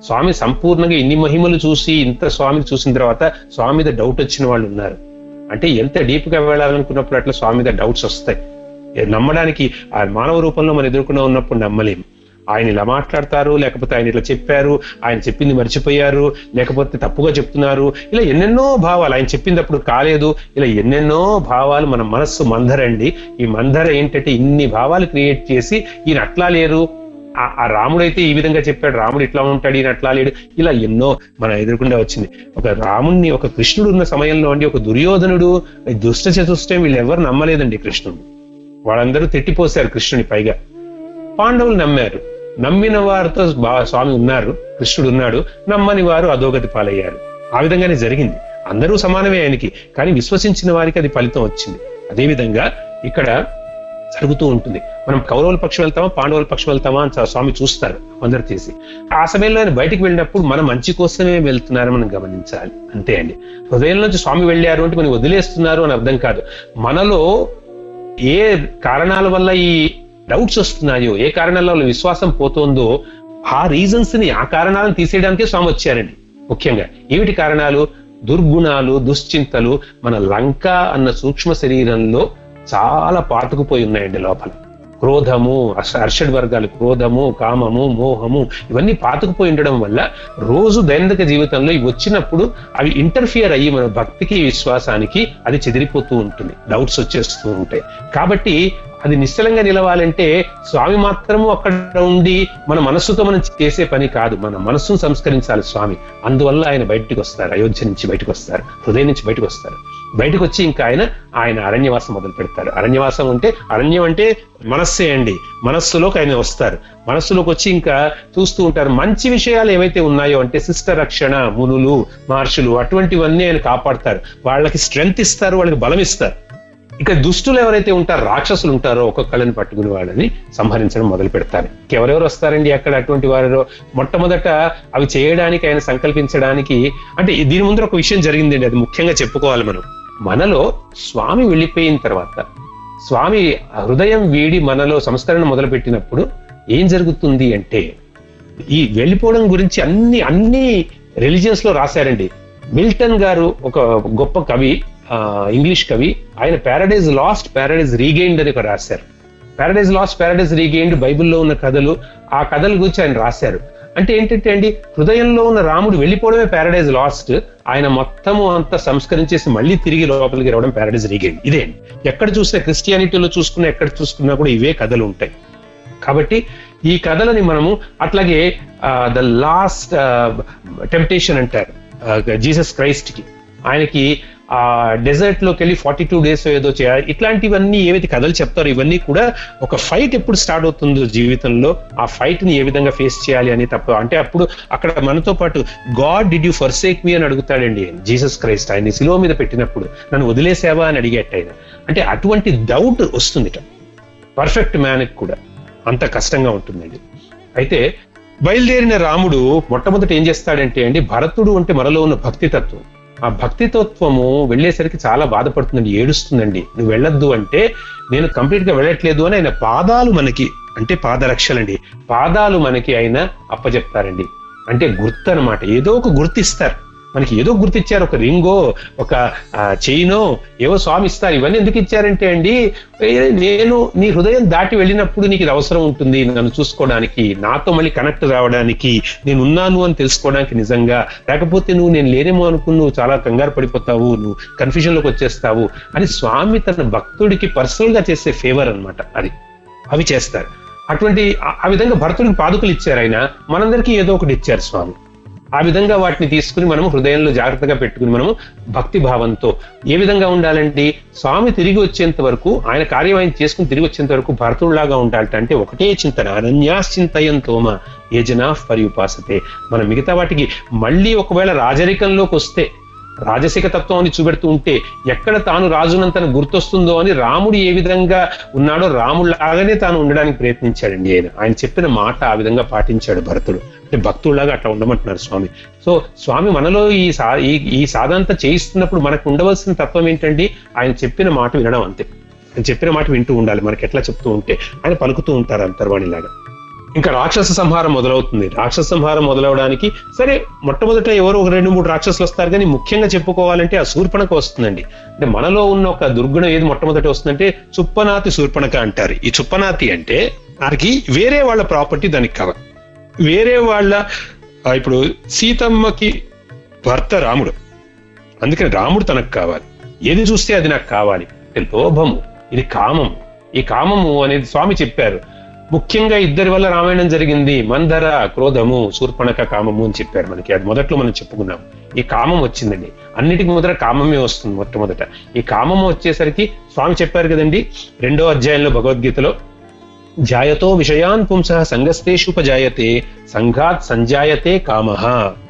స్వామి సంపూర్ణంగా ఇన్ని మహిమలు చూసి ఇంత స్వామిని చూసిన తర్వాత స్వామి మీద డౌట్ వచ్చిన వాళ్ళు ఉన్నారు. అంటే ఎంత డీప్ గా వెళ్ళాలనుకున్నప్పుడు అట్లా స్వామి మీద డౌట్స్ వస్తాయి. నమ్మడానికి ఆ మానవ రూపంలో మనం ఎదుర్కొన్న ఉన్నప్పుడు నమ్మలేము. ఆయన ఇలా మాట్లాడతారు, లేకపోతే ఆయన ఇట్లా చెప్పారు, ఆయన చెప్పింది మర్చిపోయారు, లేకపోతే తప్పుగా చెప్తున్నారు, ఇలా ఎన్నెన్నో భావాలు, ఆయన చెప్పినప్పుడు కాలేదు, ఇలా ఎన్నెన్నో భావాలు మన మనస్సు మందరండి. ఈ మందర ఏంటంటే ఇన్ని భావాలు క్రియేట్ చేసి ఈయన అట్లా లేరు, ఆ రాముడు అయితే ఈ విధంగా చెప్పాడు, రాముడు ఇట్లా ఉంటాడు, ఈయన అట్లా లేడు, ఇలా ఎన్నో మనం ఎదుర్కొండా వచ్చింది. ఒక రాముణ్ణి, ఒక కృష్ణుడు ఉన్న సమయంలో అండి ఒక దుర్యోధనుడు, దుష్ట చతుష్టయం వీళ్ళు ఎవరు నమ్మలేదండి కృష్ణుడు. వాళ్ళందరూ తిట్టిపోశారు కృష్ణుని. పైగా పాండవులు నమ్మారు. నమ్మిన వారితో స్వామి ఉన్నారు, కృష్ణుడు ఉన్నాడు, నమ్మని వారు అధోగతి పాలయ్యారు. ఆ విధంగానే జరిగింది. అందరూ సమానమే ఆయనకి, కానీ విశ్వసించిన వారికి అది ఫలితం వచ్చింది. అదేవిధంగా ఇక్కడ జరుగుతూ ఉంటుంది. మనం కౌరవుల పక్షం వెళ్తామా పాండవుల పక్షం వెళ్తామా అని స్వామి చూస్తారు అందరు చేసి. ఆ సమయంలో ఆయన బయటికి వెళ్ళినప్పుడు మన మంచి కోసమే వెళ్తున్నారని మనం గమనించాలి. అంతే అండి. హృదయం నుంచి స్వామి వెళ్ళారు అంటే మనం వదిలేస్తున్నారు అని అర్థం కాదు. మనలో ఏ కారణాల వల్ల ఈ డౌట్స్ వస్తున్నాయో, ఏ కారణాల వల్ల విశ్వాసం పోతుందో, ఆ రీజన్స్ ని, ఆ కారణాలను తీసేయడానికే స్వామి వచ్చారండి. ముఖ్యంగా ఏమిటి కారణాలు? దుర్గుణాలు, దుశ్చింతలు మన లంక అన్న సూక్ష్మ శరీరంలో చాలా పాతుకుపోయి ఉన్నాయండి లోపల. క్రోధము, అర్షడ్ వర్గాలు, క్రోధము, కామము, మోహము, ఇవన్నీ పాతుకుపోయి ఉండడం వల్ల రోజు దైనందిక జీవితంలో ఇవి వచ్చినప్పుడు అవి ఇంటర్ఫియర్ అయ్యి మన భక్తికి, విశ్వాసానికి అది చెదిరిపోతూ ఉంటుంది, డౌట్స్ వచ్చేస్తూ ఉంటాయి. కాబట్టి అది నిశ్చలంగా నిలవాలంటే స్వామి మాత్రము అక్కడ ఉండి మన మనస్సుతో మనం చేసే పని కాదు, మన మనస్సును సంస్కరించాలి స్వామి. అందువల్ల ఆయన బయటకు వస్తారు, అయోధ్య నుంచి బయటకు వస్తారు, హృదయం నుంచి బయటకు వస్తారు. బయటకు వచ్చి ఇంకా ఆయన ఆయన అరణ్యవాసం మొదలు పెడతారు. అరణ్యవాసం అంటే, అరణ్యం అంటే మనస్సే అండి. మనస్సులోకి ఆయన వస్తారు. మనస్సులోకి వచ్చి ఇంకా చూస్తూ ఉంటారు. మంచి విషయాలు ఏవైతే ఉన్నాయో అంటే శిష్ట రక్షణ, మునులు, మహర్షులు, అటువంటివన్నీ ఆయన కాపాడతారు. వాళ్ళకి స్ట్రెంగ్త్ ఇస్తారు, వాళ్ళకి బలం ఇస్తారు. ఇక దుష్టులు ఎవరైతే ఉంటారో, రాక్షసులు ఉంటారో, ఒక్కొక్కళ్ళని పట్టుకుని వాళ్ళని సంహరించడం మొదలు పెడతారు. ఎవరెవరు వస్తారండి అక్కడ అటువంటి వారు? మొట్టమొదట అవి చేయడానికి, ఆయన సంకల్పించడానికి, అంటే దీని ముందు ఒక విషయం జరిగిందండి, అది ముఖ్యంగా చెప్పుకోవాలి మనం. మనలో స్వామి వెళ్ళిపోయిన తర్వాత, స్వామి హృదయం వీడి మనలో సంస్కరణ మొదలు పెట్టినప్పుడు ఏం జరుగుతుంది అంటే, ఈ వెళ్ళిపోవడం గురించి అన్ని అన్ని రిలీజియన్స్ లో రాశారండి. మిల్టన్ గారు ఒక గొప్ప కవి, ఇంగ్లీష్ కవి, ఆయన ప్యారడైజ్ లాస్ట్, ప్యారడైజ్ రీగెయిన్డ్ అని ఒక రాశారు. ప్యారడైజ్ లాస్ట్, ప్యారడైజ్ రీగెయిన్డ్ బైబిల్లో ఉన్న కథలు, ఆ కథల గురించి ఆయన రాశారు. అంటే ఏంటంటే అండి, హృదయంలో ఉన్న రాముడు వెళ్ళిపోవడమే ప్యారడైజ్ లాస్ట్, ఆయన మొత్తము అంతా సంస్కరించేసి మళ్ళీ తిరిగి లోపలికి రావడం ప్యారడైజ్ రీగెయిన్డ్. ఇదే ఎక్కడ చూసినా, క్రిస్టియానిటీలో చూసుకున్నా, ఎక్కడ చూసుకున్నా కూడా ఇవే కథలు ఉంటాయి. కాబట్టి ఈ కథలని మనము అట్లాగే ద లాస్ట్ టెంప్టేషన్ అంటారు జీసస్ క్రైస్ట్ కి. ఆయనకి ఆ డెజర్ట్ లోకి వెళ్ళి ఫార్టీ టూ డేస్ ఏదో చేయాలి, ఇట్లాంటివన్నీ ఏవైతే కథలు చెప్తారో ఇవన్నీ కూడా ఒక ఫైట్ ఎప్పుడు స్టార్ట్ అవుతుందో జీవితంలో, ఆ ఫైట్ ని ఏ విధంగా ఫేస్ చేయాలి అని తప్ప. అంటే అప్పుడు అక్కడ మనతో పాటు God did you forsake me అని అడుగుతాడండి జీసస్ క్రైస్ట్. ఆయన శిలువ మీద పెట్టినప్పుడు నన్ను వదిలేసావా అని అడిగేట ఆయన. అంటే అటువంటి డౌట్ వస్తుంది పర్ఫెక్ట్ మ్యాన్కి కూడా, అంత కష్టంగా ఉంటుందండి. అయితే బయలుదేరిన రాముడు మొట్టమొదటి ఏం చేస్తాడంటే అండి, భరతుడు అంటే మనలో ఉన్న భక్తి తత్వం, ఆ భక్తి తత్వము వెళ్ళేసరికి చాలా బాధపడుతుందండి, ఏడుస్తుందండి. నువ్వు వెళ్ళొద్దు అంటే, నేను కంప్లీట్ గా వెళ్ళట్లేదు అని ఆయన పాదాలు మనకి, అంటే పాదరక్షలండి, పాదాలు మనకి ఆయన అప్పచెప్తారండి. అంటే గుర్తు అనమాట, ఏదో ఒక గుర్తిస్తారు మనకి, ఏదో గుర్తిచ్చారు, ఒక రింగో, ఒక చైనో ఏవో స్వామి ఇస్తారు. ఇవన్నీ ఎందుకు ఇచ్చారంటే అండి, నేను నీ హృదయం దాటి వెళ్ళినప్పుడు నీకు ఇది అవసరం ఉంటుంది, నన్ను చూసుకోవడానికి, నాతో మళ్ళీ కనెక్ట్ రావడానికి, నేను ఉన్నాను అని తెలుసుకోవడానికి నిజంగా. లేకపోతే నువ్వు నేను లేనేమో అనుకుని నువ్వు చాలా కంగారు పడిపోతావు, నువ్వు కన్ఫ్యూజన్ లోకి వచ్చేస్తావు అని స్వామి తన భక్తుడికి పర్సనల్ గా చేసే ఫేవర్ అనమాట అది. అవి చేస్తారు. అటువంటి ఆ విధంగా భరతుడికి పాదుకలు ఇచ్చారు ఆయన, మనందరికీ ఏదో ఒకటి ఇచ్చారు స్వామి. ఆ విధంగా వాటిని తీసుకుని మనము హృదయంలో జాగ్రత్తగా పెట్టుకుని మనము భక్తి భావంతో ఏ విధంగా ఉండాలంటే, స్వామి తిరిగి వచ్చేంత వరకు, ఆయన కార్యం ఆయన చేసుకుని తిరిగి వచ్చేంత వరకు భరతుడిలాగా ఉండాలంటే, అంటే ఒకటే చింతన, అనన్యాశ్చింతయంతోమ ఏ జనా పర్యుపాసతే. మనం మిగతా వాటికి మళ్ళీ ఒకవేళ రాజరికంలోకి వస్తే, రాజసిక తత్వాన్ని చూపెడుతూ ఉంటే ఎక్కడ తాను రాజునంతను గుర్తొస్తుందో అని రాముడు ఏ విధంగా ఉన్నాడో రాముడిలాగానే తాను ఉండడానికి ప్రయత్నించాడండి ఆయన. ఆయన చెప్పిన మాట ఆ విధంగా పాటించాడు భరతుడు. అంటే భక్తుడిలాగా అట్లా ఉండమంటున్నారు స్వామి. సో స్వామి మనలో ఈ సా ఈ సాధనంతా చేయిస్తున్నప్పుడు మనకు ఉండవలసిన తత్వం ఏంటండి, ఆయన చెప్పిన మాట వినడం అంతే. ఆయన చెప్పిన మాట వింటూ ఉండాలి. మనకి ఎట్లా చెప్తూ ఉంటే ఆయన పలుకుతూ ఉంటారు అంతర్వాణిలాగా. ఇంకా రాక్షస సంహారం మొదలవుతుంది. రాక్షస సంహారం మొదలవడానికి సరే మొట్టమొదట ఎవరు ఒక రెండు మూడు రాక్షసులు వస్తారు, కానీ ముఖ్యంగా చెప్పుకోవాలంటే ఆ శూర్పణఖ వస్తుందండి. అంటే మనలో ఉన్న ఒక దుర్గుణం ఏది మొట్టమొదటి వస్తుందంటే చుప్పనాతి శూర్పణఖ అంటారు. ఈ చుప్పనాతి అంటే దానికి వేరే వాళ్ళ ప్రాపర్టీ దానికి కావాలి. వేరే వాళ్ళ ఇప్పుడు సీతమ్మకి భర్త రాముడు, అందుకని రాముడు తనకు కావాలి, ఏది చూస్తే అది నాకు కావాలి. లోభము, ఇది కామం. ఈ కామము అనేది స్వామి చెప్పారు. ముఖ్యంగా ఇద్దరి వల్ల రామాయణం జరిగింది, మందర క్రోధము, శూర్పణఖ కామము అని చెప్పారు మనకి. అది మొదట్లో మనం చెప్పుకున్నాం. ఈ కామం వచ్చిందండి, అన్నిటికి మొదట కామమే వస్తుంది మొట్టమొదట. ఈ కామము వచ్చేసరికి స్వామి చెప్పారు కదండి రెండో అధ్యాయంలో భగవద్గీతలో, జాయతో విషయాన్ పుంసః సంగస్తేషుపజాయతే సంఘాత్ సంజాయతే కామః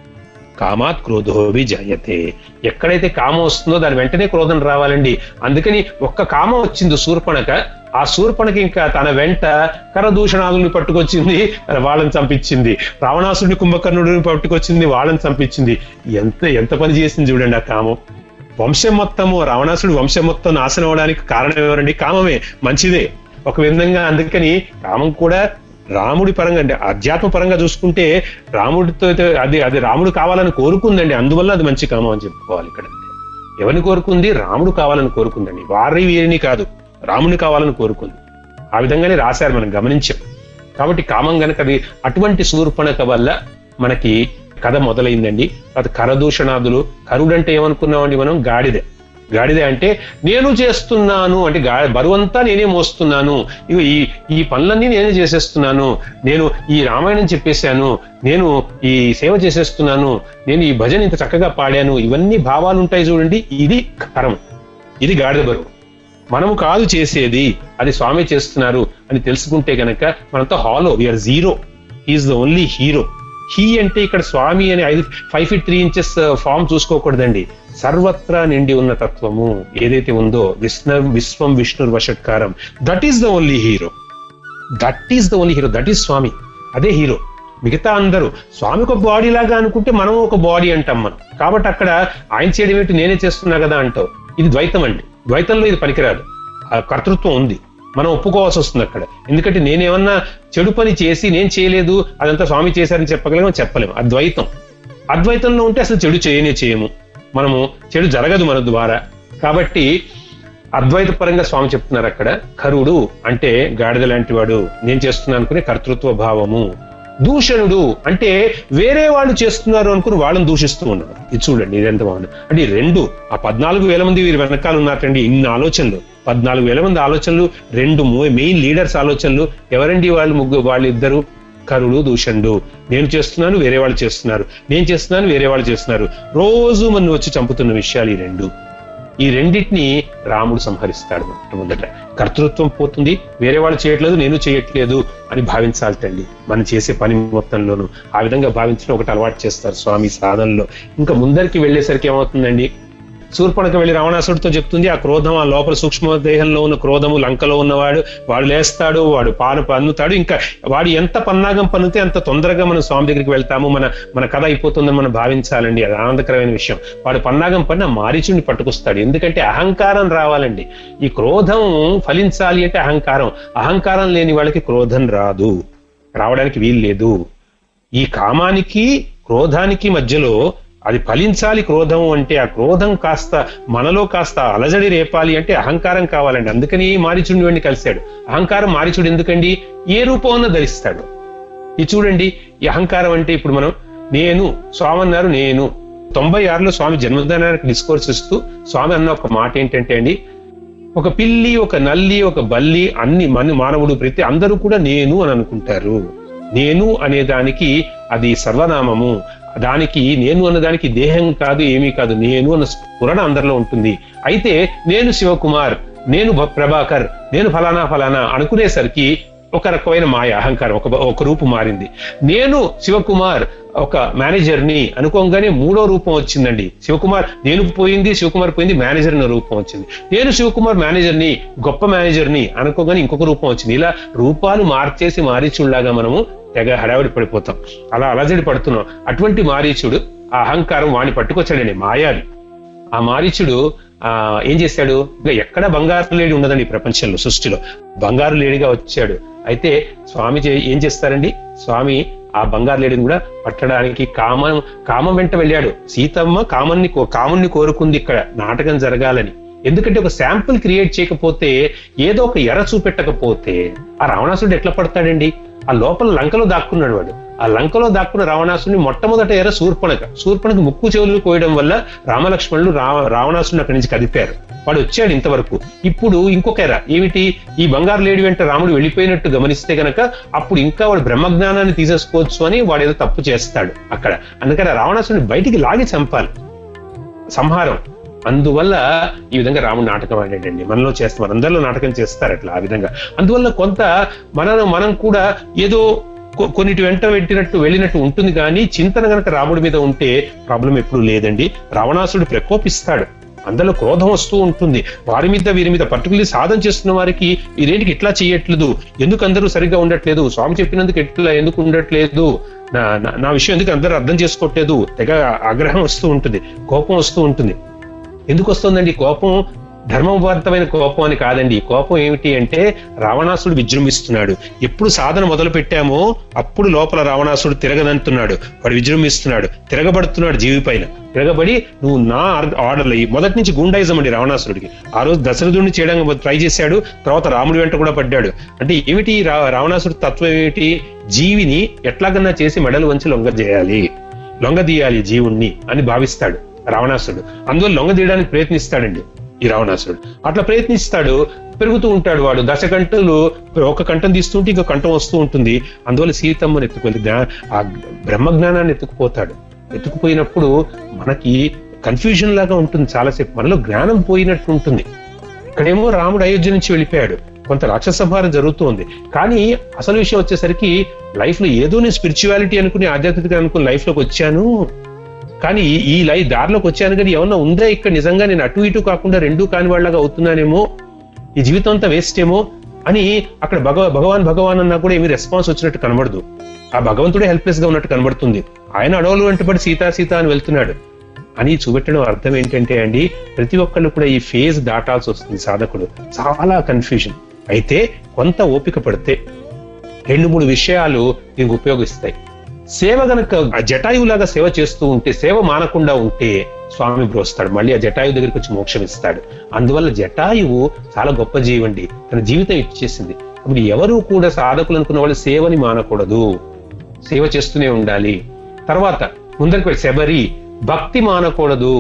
కామాత్ క్రోధోవి జాయతే. ఎక్కడైతే కామం వస్తుందో దాని వెంటనే క్రోధం రావాలండి. అందుకని ఒక్క కామం వచ్చింది శూర్పణఖ, ఆ శూర్పణఖ ఇంకా తన వెంట కరదూషణాదుల్ని పట్టుకొచ్చింది, వాళ్ళని చంపించింది. రావణాసుడిని కుంభకర్ణుడిని పట్టుకొచ్చింది, వాళ్ళని చంపించింది. ఎంత ఎంత పని చేసింది చూడండి ఆ కామం. వంశం మొత్తము, రావణాసుడి వంశం మొత్తం నాశనం అవడానికి కారణం ఎవరండి? కామమే. మంచిదే ఒక విధంగా. అందుకని కామం కూడా రాముడి పరంగా అంటే ఆధ్యాత్మ పరంగా చూసుకుంటే రాముడితో అది అది రాముడు కావాలని కోరుకుందండి, అందువల్ల అది మంచి కామం అని చెప్పుకోవాలి. ఇక్కడ ఎవరిని కోరుకుంది? రాముడు కావాలని కోరుకుందండి, వారి వీరిని కాదు, రాముడిని కావాలని కోరుకుంది. ఆ విధంగానే రాశారు, మనం గమనించాం. కాబట్టి కామం గనక అది అటువంటి శూర్పణఖ వల్ల మనకి కథ మొదలైందండి. అది కరదూషణాదులు. కరుడంటే ఏమనుకున్నామండి మనం? గాడిదే. గాడిదే అంటే నేను చేస్తున్నాను అంటే గా బరువంతా నేనే మోస్తున్నాను, ఇక ఈ ఈ పనులన్నీ నేనే చేసేస్తున్నాను, నేను ఈ రామాయణం చెప్పేశాను, నేను ఈ సేవ చేసేస్తున్నాను, నేను ఈ భజన ఇంత చక్కగా పాడాను, ఇవన్నీ భావాలు ఉంటాయి చూడండి. ఇది కరం, ఇది గాడిద బరువు. మనము కాదు చేసేది, అది స్వామి చేస్తున్నారు అని తెలుసుకుంటే గనక మనంతా hollow, we are zero. He is the only hero. He అంటే ఇక్కడ స్వామి అని ఐదు five feet three inches form చూసుకోకూడదండి. సర్వత్రా నిండి ఉన్న తత్వము ఏదైతే ఉందో, విష్ణు విశ్వం విష్ణుర్ వషట్కారం, that is the only hero. That is the only hero. That is Swami. అదే హీరో. మిగతా అందరూ స్వామికి ఒక బాడీ లాగా అనుకుంటే మనం ఒక బాడీ అంటాం మనం. కాబట్టి అక్కడ ఆయన చేయడం ఏంటి, నేనే చేస్తున్నా కదా అంటావు. ఇది ద్వైతం అండి. ద్వైతంలో ఇది పనికిరాదు. ఆ కర్తృత్వం ఉంది, మనం ఒప్పుకోవాల్సి వస్తుంది అక్కడ. ఎందుకంటే నేనేమన్నా చెడు పని చేసి నేను చేయలేదు అదంతా స్వామి చేశారని చెప్పగలము? చెప్పలేము. అద్వైతం. అద్వైతంలో ఉంటే అసలు చెడు చేయనే చేయము, మనము చెడు జరగదు మన ద్వారా. కాబట్టి అద్వైత పరంగా స్వామి చెప్తున్నారు అక్కడ. కరుడు అంటే గాడిద లాంటి వాడు, నేను చేస్తున్నాను అనుకునే కర్తృత్వ భావము. దూషణుడు అంటే వేరే వాళ్ళు చేస్తున్నారు అనుకుని వాళ్ళని దూషిస్తూ ఉన్నారు. ఇది చూడండి, ఇది ఎంత బాగుంది అంటే ఈ రెండు. ఆ పద్నాలుగు వేల మంది వీరి వెనకాల ఉన్నారండి, ఇన్ని ఆలోచనలు, పద్నాలుగు వేల మంది ఆలోచనలు, రెండు మెయిన్ లీడర్స్ ఆలోచనలు. ఎవరండి వాళ్ళు? ముగ్గురు, వాళ్ళిద్దరు కరుడు దూషణుడు. నేను చేస్తున్నాను, వేరే వాళ్ళు చేస్తున్నారు, నేను చేస్తున్నాను, వేరే వాళ్ళు చేస్తున్నారు. రోజు మన వచ్చి చంపుతున్న విషయాలు ఈ రెండు. ఈ రెండింటిని రాముడు సంహరిస్తాడు. మొట్టమొదట కర్తృత్వం పోతుంది, వేరే వాళ్ళు చేయట్లేదు, నేను చేయట్లేదు అని భావించాలటండి మనం చేసే పని మొత్తంలోనూ. ఆ విధంగా భావించడం ఒకటి అలవాటు చేస్తారు స్వామి సాధనలో. ఇంకా ముందరికి వెళ్ళేసరికి ఏమవుతుందండి, శూర్పణఖ వెళ్ళి రావణాసుడితో చెప్తుంది, ఆ క్రోధం, ఆ లోపల సూక్ష్మ దేహంలో ఉన్న క్రోధము, లంకలో ఉన్నవాడు వాడు లేస్తాడు, వాడు పాను పన్నుతాడు. ఇంకా వాడు ఎంత పన్నాగం పన్నుతే అంత తొందరగా మనం స్వామి దగ్గరికి వెళ్తాము, మన మన కథ అయిపోతుందని మనం భావించాలండి. అది ఆనందకరమైన విషయం. వాడు పన్నాగం పన్న మారీచుడిని పట్టుకొస్తాడు. ఎందుకంటే అహంకారం రావాలండి. ఈ క్రోధం ఫలించాలి అంటే అహంకారం. అహంకారం లేని వాళ్ళకి క్రోధం రాదు, రావడానికి వీలు లేదు. ఈ కామానికి క్రోధానికి మధ్యలో అది ఫలించాలి. క్రోధం అంటే ఆ క్రోధం కాస్త మనలో కాస్త అలజడి రేపాలి అంటే అహంకారం కావాలండి. అందుకని మారీచుడిని వెళ్ళి కలిశాడు. అహంకారం మారీచుడు ఎందుకండి? ఏ రూపంలో ధరిస్తాడు. ఇది చూడండి, ఈ అహంకారం అంటే ఇప్పుడు మనం నేను స్వామి అన్నారు. నేను తొంభై ఆరులో స్వామి జన్మదినానికి డిస్కోర్స్ ఇస్తూ స్వామి అన్న ఒక మాట ఏంటంటే అండి, ఒక పిల్లి, ఒక నల్లి, ఒక బల్లి, అన్ని మన మానవుడు ప్రతి అందరూ కూడా నేను అని అనుకుంటారు. నేను అనే దానికి అది సర్వనామము. దానికి నేను అన్నదానికి దేహం కాదు, ఏమీ కాదు, నేను అన్న స్ఫురణ అందరిలో ఉంటుంది. అయితే నేను శివకుమార్, నేను ప్రభాకర్, నేను ఫలానా ఫలానా అనుకునేసరికి ఒక రకమైన మాయ, అహంకారం ఒక ఒక రూపు మారింది. నేను శివకుమార్ ఒక మేనేజర్ని అనుకోగానే మూడో రూపం వచ్చిందండి. శివకుమార్ నేను పోయింది, శివకుమార్ పోయింది, మేనేజర్ అనే రూపం వచ్చింది. నేను శివకుమార్ మేనేజర్ని, గొప్ప మేనేజర్ని అనుకోగానే ఇంకొక రూపం వచ్చింది. ఇలా రూపాలు మార్చేసి మారీచుడిలాగా మనము తెగ హడావిడి పడిపోతాం, అలా అలజడి పడుతున్నాం. అటువంటి మారీచుడు ఆ అహంకారం వాణ్ణి పట్టుకొచ్చాడండి, మాయావి. ఆ మారీచుడు ఆ ఏం చేశాడు, ఇంకా ఎక్కడ బంగారు లేడి ఉండదండి ఈ ప్రపంచంలో, సృష్టిలో బంగారు లేడిగా వచ్చాడు. అయితే స్వామి ఏం చేస్తారండి, స్వామి ఆ బంగారు లేడిని కూడా పట్టడానికి కామం కామం వెంట వెళ్ళాడు. సీతమ్మ కామన్ని కాముణ్ణి కోరుకుంది ఇక్కడ నాటకం జరగాలని. ఎందుకంటే ఒక శాంపుల్ క్రియేట్ చేయకపోతే, ఏదో ఒక ఎర చూపెట్టకపోతే ఆ రావణాసురుడు ఎట్లా పడతాడండి? ఆ లోపల లంకలో దాక్కున్నాడు వాడు. ఆ లంకలో దాక్కున్న రావణాసుని మొట్టమొదట ఎర శూర్పణక. శూర్పణక ముక్కు చెవులు కోయడం వల్ల రామలక్ష్మణులు రా రావణాసుని అక్కడి నుంచి కదిపారు. వాడు వచ్చాడు ఇంతవరకు. ఇప్పుడు ఇంకొక ఎర ఏమిటి, ఈ బంగారు లేడి వెంట రాముడు వెళ్ళిపోయినట్టు గమనిస్తే గనక అప్పుడు ఇంకా వాడు బ్రహ్మజ్ఞానాన్ని తీసేసుకోవచ్చు అని వాడు ఏదో తప్పు చేస్తాడు అక్కడ. అందుకని రావణాసుని బయటికి లాగి చంపాలి, సంహారం. అందువల్ల ఈ విధంగా రాముడు నాటకం ఆడాడండి. మనలో చేస్తాం, మనందరిలో నాటకం చేస్తారు అట్లా ఆ విధంగా. అందువల్ల కొంత మనం మనం కూడా ఏదో కొన్నిటి వెంట పెట్టినట్టు వెళ్ళినట్టు ఉంటుంది, కానీ చింతన గనక రాముడి మీద ఉంటే ప్రాబ్లం ఎప్పుడు లేదండి. రావణాసుడు ప్రకోపిస్తాడు, అందులో క్రోధం వస్తూ ఉంటుంది. వారి మీద వీరి మీద పర్టికులర్లీ సాధన చేస్తున్న వారికి వీరేంటికి ఇట్లా చేయట్లేదు, ఎందుకు అందరూ సరిగ్గా ఉండట్లేదు, స్వామి చెప్పినందుకు ఎట్లా ఎందుకు ఉండట్లేదు, నా నా విషయం ఎందుకు అందరూ అర్థం చేసుకోవట్లేదు, తెగ ఆగ్రహం వస్తూ ఉంటుంది, కోపం వస్తూ ఉంటుంది. ఎందుకు వస్తుందండి కోపం? ధర్మబద్ధమైన కోపం అని కాదండి. కోపం ఏమిటి అంటే రావణాసుడు విజృంభిస్తున్నాడు. ఎప్పుడు సాధన మొదలు పెట్టామో అప్పుడు లోపల రావణాసుడు తిరగనంటున్నాడు, వాడు విజృంభిస్తున్నాడు, తిరగబడుతున్నాడు జీవి పైన. తిరగబడి నువ్వు నా ఆర్డర్లు, మొదటి నుంచి గుండాయిజం అండి రావణాసుడికి. ఆ రోజు దశరథుడిని చేయడానికి ట్రై చేశాడు, తర్వాత రాముడి వెంట కూడా పడ్డాడు. అంటే ఏమిటి రా రావణాసుడి తత్వం ఏమిటి? జీవిని ఎట్లాగన్నా చేసి మెడలు వంచి లొంగ చేయాలి, లొంగదీయాలి జీవుణ్ణి అని భావిస్తాడు రావణాసుడు. అందువల్ల లొంగ తీయడానికి ప్రయత్నిస్తాడండి ఈ రావణాసుడు. అట్లా ప్రయత్నిస్తాడు, పెరుగుతూ ఉంటాడు వాడు. దశ కంటలు ఒక కంఠం తీస్తుంటే ఇంకో కంఠం వస్తూ ఉంటుంది. అందువల్ల సీతమ్మని ఎత్తుకుని ఆ బ్రహ్మజ్ఞానాన్ని ఎత్తుకుపోతాడు. ఎత్తుకుపోయినప్పుడు మనకి కన్ఫ్యూజన్ లాగా ఉంటుంది చాలాసేపు, మనలో జ్ఞానం పోయినట్టు ఉంటుంది. ఇక్కడేమో రాముడు అయోధ్య నుంచి వెళ్ళిపోయాడు, కొంత రాక్షస సంహారం జరుగుతుంది. కానీ అసలు విషయం వచ్చేసరికి లైఫ్ లో ఏదో నేను స్పిరిచువాలిటీ అనుకుని ఆధ్యాత్మిక అనుకుని లైఫ్ లోకి వచ్చాను, కానీ ఈ లైఫ్ దారిలోకి వచ్చాను కానీ ఏమన్నా ఉందా ఇక్కడ నిజంగా నేను అటు ఇటు కాకుండా రెండూ కాని వాళ్ళగా అవుతున్నానేమో, ఈ జీవితం అంతా వేస్ట్ ఏమో అని అక్కడ భగవ భగవాన్ భగవాన్ అన్నా కూడా ఏమీ రెస్పాన్స్ వచ్చినట్టు కనబడదు. ఆ భగవంతుడే హెల్ప్లెస్ గా ఉన్నట్టు కనబడుతుంది. ఆయన అడవులు వెంటబడి సీతా సీతా అని వెళ్తున్నాడు అని చూపెట్టడం అర్థం ఏంటంటే అండి, ప్రతి ఒక్కళ్ళు కూడా ఈ ఫేజ్ దాటాల్సి వస్తుంది సాధకుడు. చాలా కన్ఫ్యూజన్. అయితే కొంత ఓపిక పడితే రెండు మూడు విషయాలు దీనికి ఉపయోగిస్తాయి. సేవ గనక జటాయువులాగా సేవ చేస్తూ ఉంటే, సేవ మానకుండా ఉంటే స్వామి బ్రోస్తాడు, మళ్ళీ ఆ జటాయువు దగ్గరికి వచ్చి మోక్షం ఇస్తాడు. అందువల్ల జటాయువు చాలా గొప్ప జీవండి, తన జీవితం ఇచ్చేసింది. అప్పుడు ఎవరు కూడా సాధకులు అనుకున్న వాళ్ళు సేవని మానకూడదు, సేవ చేస్తూనే ఉండాలి. తర్వాత ముందరికి వెళ్ళి శబరి భక్తి మానకూడదు.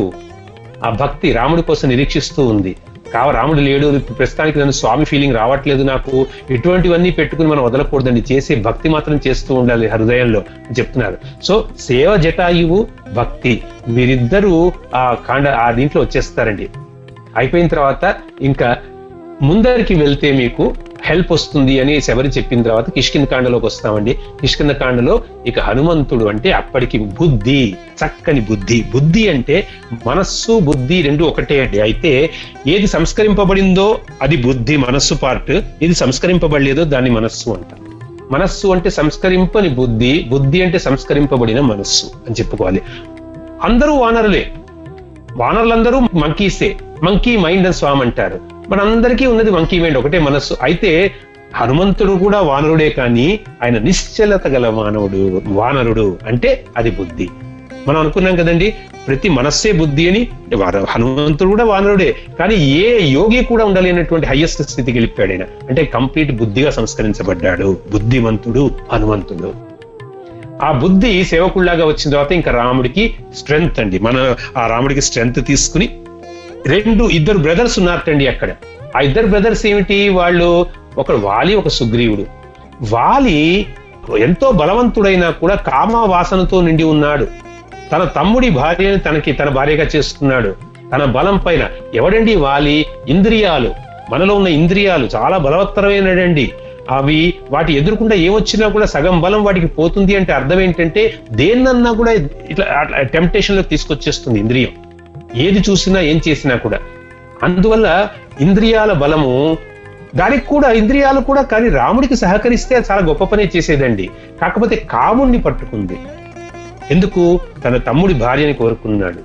ఆ భక్తి రాముడి కోసం నిరీక్షిస్తూ ఉంది. కావ రాముడు లేడు, ప్రస్తుతానికి నన్ను స్వామి ఫీలింగ్ రావట్లేదు నాకు, ఇటువంటివన్నీ పెట్టుకుని మనం వదలకూడదండి, చేసే భక్తి మాత్రం చేస్తూ ఉండాలి హృదయంలో అని చెప్తున్నారు. సో సేవ జటాయువు భక్తి మీరిద్దరూ ఆ కాండ ఆ దీంట్లో వచ్చేస్తారండి. అయిపోయిన తర్వాత ఇంకా ముందరికి వెళ్తే మీకు హెల్ప్ వస్తుంది అని శబరి చెప్పిన తర్వాత కిష్కింద కాండలోకి వస్తామండి. కిష్కింద కాండలో ఇక హనుమంతుడు అంటే అప్పటికి బుద్ధి, చక్కని బుద్ధి. బుద్ధి అంటే మనస్సు బుద్ధి రెండు ఒకటే అండి. అయితే ఏది సంస్కరింపబడిందో అది బుద్ధి, మనస్సు పార్ట్. ఏది సంస్కరింపబడలేదో దాన్ని మనస్సు అంట. మనస్సు అంటే సంస్కరింపని బుద్ధి, బుద్ధి అంటే సంస్కరింపబడిన మనస్సు అని చెప్పుకోవాలి. అందరూ వానరులే, వానరులందరూ మంకీసే, మంకీ మైండ్ అని స్వామి అంటారు. మనందరికీ ఉన్నది మంకీ మైండ్, ఒకటే మనస్సు. అయితే హనుమంతుడు కూడా వానరుడే, కానీ ఆయన నిశ్చలత గల మానవుడు, వానరుడు అంటే అది బుద్ధి. మనం అనుకున్నాం కదండి ప్రతి మనస్సే బుద్ధి అని. హనుమంతుడు కూడా వానరుడే, కానీ ఏ యోగి కూడా ఉండలేనటువంటి హైయెస్ట్ స్థితికి వెళ్ళిపోయాడు ఆయన. అంటే కంప్లీట్ బుద్ధిగా సంస్కరించబడ్డాడు, బుద్ధిమంతుడు హనుమంతుడు. ఆ బుద్ధి సేవకుల్లాగా వచ్చిన తర్వాత ఇంకా రాముడికి స్ట్రెంగ్త్ అండి. మన ఆ రాముడికి స్ట్రెంగ్త్ తీసుకుని రెండు ఇద్దరు బ్రదర్స్ ఉన్నారటండి అక్కడ. ఆ ఇద్దరు బ్రదర్స్ ఏమిటి వాళ్ళు? ఒకడు వాలి, ఒక సుగ్రీవుడు. వాలి ఎంతో బలవంతుడైనా కూడా కామ వాసనతో నిండి ఉన్నాడు. తన తమ్ముడి భార్యని తనకి తన భార్యగా చేసుకున్నాడు తన బలం పైన. ఎవడండి వాలి? ఇంద్రియాలు. మనలో ఉన్న ఇంద్రియాలు చాలా బలవత్తరమైనడండి. అవి వాటి ఎదుర్కొంటే ఏమొచ్చినా కూడా సగం బలం వాటికి పోతుంది. అంటే అర్థం ఏంటంటే దేన్నన్నా కూడా ఇట్లా టెంప్టేషన్ లోకి తీసుకొచ్చేస్తుంది ఇంద్రియం, ఏది చూసినా ఏం చేసినా కూడా. అందువల్ల ఇంద్రియాల బలము దానికి కూడా ఇంద్రియాలు కూడా కానీ రాముడికి సహకరిస్తే చాలా గొప్ప పనే చేసేదండి. కాకపోతే కాముణ్ణి పట్టుకుంది. ఎందుకు? తన తమ్ముడి భార్యని కోరుకున్నాడు.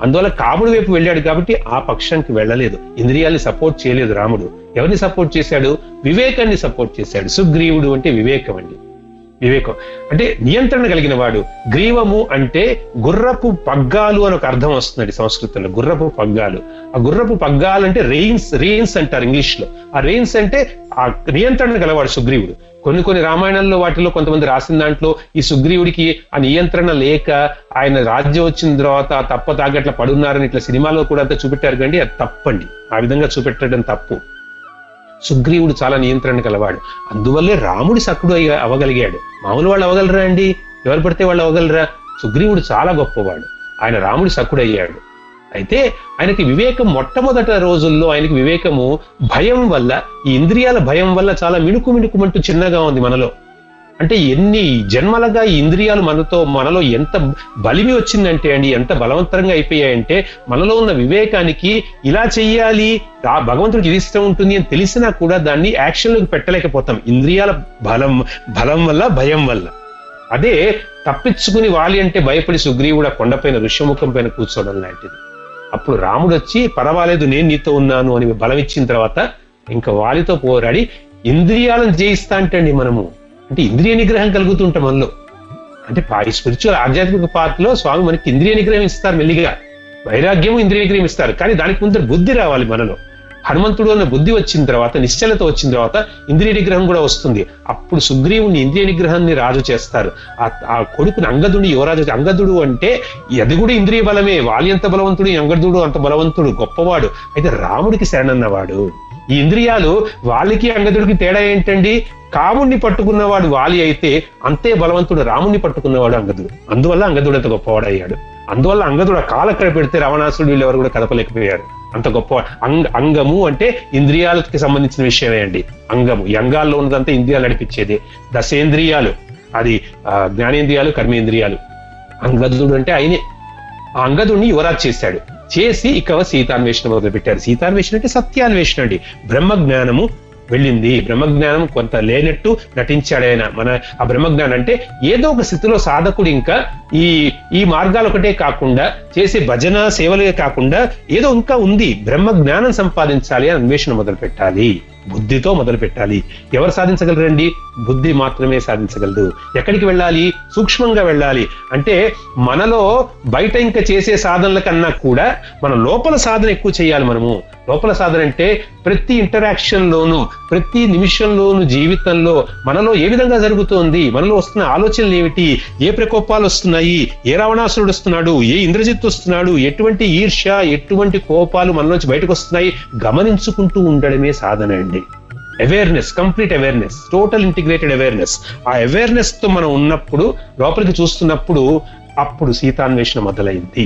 అందువల్ల కాముడి వైపు వెళ్ళాడు కాబట్టి ఆ పక్షానికి వెళ్ళలేదు, ఇంద్రియాల్ని సపోర్ట్ చేయలేదు రాముడు. ఎవరిని సపోర్ట్ చేశాడు? వివేకాన్ని సపోర్ట్ చేశాడు. సుగ్రీవుడు అంటే వివేకం అండి. వివేకం అంటే నియంత్రణ కలిగిన వాడు. గ్రీవము అంటే గుర్రపు పగ్గాలు అని ఒక అర్థం వస్తుందండి సంస్కృతంలో. గుర్రపు పగ్గాలు, ఆ గుర్రపు పగ్గాలు అంటే రెయిన్స్, రెయిన్స్ అంటారు ఇంగ్లీష్ లో. ఆ రెయిన్స్ అంటే ఆ నియంత్రణ గలవాడు సుగ్రీవుడు. కొన్ని కొన్ని రామాయణంలో వాటిలో కొంతమంది రాసిన దాంట్లో ఈ సుగ్రీవుడికి ఆ నియంత్రణ లేక ఆయన రాజ్యం వచ్చిన తర్వాత తప్ప తాగట్లా పడున్నారని ఇట్లా సినిమాలో కూడా అంతా చూపెట్టారు కండి, అది తప్పండి. ఆ విధంగా చూపెట్టడం తప్పు. సుగ్రీవుడు చాలా నియంత్రణ కలవాడు. అందువల్లే రాముడి సకుడు అవ్వగలిగాడు. మామూలు వాళ్ళు అవ్వగలరా అండి? ఎవరు పడితే వాళ్ళు అవ్వగలరా? సుగ్రీవుడు చాలా గొప్పవాడు, ఆయన రాముడి సకుడు అయ్యాడు. అయితే ఆయనకి వివేకం మొట్టమొదట రోజుల్లో ఆయనకి వివేకము భయం వల్ల, ఈ ఇంద్రియాల భయం వల్ల చాలా మిణుకు మిణుకుమంటూ చిన్నగా ఉంది మనలో. అంటే ఎన్ని జన్మలుగా ఈ ఇంద్రియాలు మనతో మనలో ఎంత బలిమి వచ్చిందంటే అండి, ఎంత బలవంతంగా అయిపోయాయంటే మనలో ఉన్న వివేకానికి ఇలా చెయ్యాలి, ఆ భగవంతుడికి ఇది ఇష్టం ఉంటుంది అని తెలిసినా కూడా దాన్ని యాక్షన్లోకి పెట్టలేకపోతాం, ఇంద్రియాల బలం బలం వల్ల, భయం వల్ల. అదే తప్పించుకుని వాలి అంటే భయపడి సుగ్రీవుడు ఆ కొండపైన ఋష్యముఖం పైన కూర్చోవడం లాంటిది. అప్పుడు రాముడు వచ్చి పర్వాలేదు నేను నీతో ఉన్నాను అని బలం ఇచ్చిన తర్వాత ఇంకా వాలితో పోరాడి ఇంద్రియాలను జయిస్తా అంటండి మనము. అంటే ఇంద్రియ నిగ్రహం కలుగుతుంటాం మనలో. అంటే ఈ స్పిరిచువల్ ఆధ్యాత్మిక పాత్రలో స్వామి మనకి ఇంద్రియ నిగ్రహం ఇస్తారు, మెల్లిగా వైరాగ్యము ఇంద్రియ నిగ్రహం ఇస్తారు. కానీ దానికి ముందు బుద్ధి రావాలి మనలో. హనుమంతుడు అన్న బుద్ధి వచ్చిన తర్వాత, నిశ్చలత వచ్చిన తర్వాత ఇంద్రియ నిగ్రహం కూడా వస్తుంది. అప్పుడు సుగ్రీవుని ఇంద్రియ నిగ్రహాన్ని రాజు చేస్తారు. ఆ కొడుకుని అంగదుడిని యువరాజు. అంగదుడు అంటే అది కూడా ఇంద్రియ బలమే. వాలి ఎంత బలవంతుడు, అంగదుడు అంత బలవంతుడు, గొప్పవాడు. అయితే రాముడికి శరణన్నవాడు. ఈ ఇంద్రియాలు వాళ్ళకి అంగదుడికి తేడా ఏంటండి? కాముణ్ణి పట్టుకున్నవాడు వాలి అయితే అంతే బలవంతుడు రాముణ్ణి పట్టుకున్నవాడు అంగదుడు. అందువల్ల అంగదుడు అంత గొప్పవాడు అయ్యాడు. అందువల్ల అంగదుడు ఆ కాలక్కడ పెడితే రావణాసుడు వీళ్ళెవరు కూడా కదపలేకపోయారు, అంత గొప్ప. అంగ అంగము అంటే ఇంద్రియాలకి సంబంధించిన విషయమే అండి. అంగము ఈ అంగాల్లో ఉన్నదంతా ఇంద్రియాలు నడిపించేది. దశేంద్రియాలు, అది జ్ఞానేంద్రియాలు, కర్మేంద్రియాలు. అంగదుడు అంటే ఆయనే. ఆ అంగదుడిని యువరాజు చేశాడు. చేసి ఇక సీతాన్వేషణ మొదలు పెట్టారు. సీతాన్వేషణ అంటే సత్యాన్వేషణ అండి. బ్రహ్మజ్ఞానము వెళ్ళింది. బ్రహ్మజ్ఞానం కొంత లేనట్టు నటించాడు ఆయన. మన ఆ బ్రహ్మజ్ఞానం అంటే ఏదో ఒక స్థితిలో సాధకుడు ఇంకా ఈ ఈ మార్గాలు ఒకటే కాకుండా చేసే భజన సేవలే కాకుండా ఏదో ఇంకా ఉంది, బ్రహ్మజ్ఞానం సంపాదించాలి అని అన్వేషణ మొదలు పెట్టాలి. బుద్ధితో మొదలు పెట్టాలి. ఎవరు సాధించగలరండి? బుద్ధి మాత్రమే సాధించగలదు. ఎక్కడికి వెళ్ళాలి? సూక్ష్మంగా వెళ్ళాలి. అంటే మనలో బయట ఇంకా చేసే సాధనల కన్నా కూడా మన లోపల సాధన ఎక్కువ చేయాలి. మనము లోపల సాధన అంటే ప్రతి ఇంటరాక్షన్ లోను, ప్రతి నిమిషంలోను, జీవితంలో మనలో ఏ విధంగా జరుగుతోంది, మనలో వస్తున్న ఆలోచనలు ఏమిటి, ఏ ప్రకోపాలు వస్తున్నాయి, ఏ రావణాసురుడు వస్తున్నాడు, ఏ ఇంద్రజిత్ వస్తున్నాడు, ఎటువంటి ఈర్ష్య, ఎటువంటి కోపాలు మనలోంచి బయటకు వస్తున్నాయి గమనించుకుంటూ ఉండడమే సాధన అండి. Awareness, complete awareness, total integrated awareness. ఆ అవేర్నెస్ తో మనం ఉన్నప్పుడు, లోపలికి చూస్తున్నప్పుడు, అప్పుడు సీతాన్వేషణ మొదలైంది.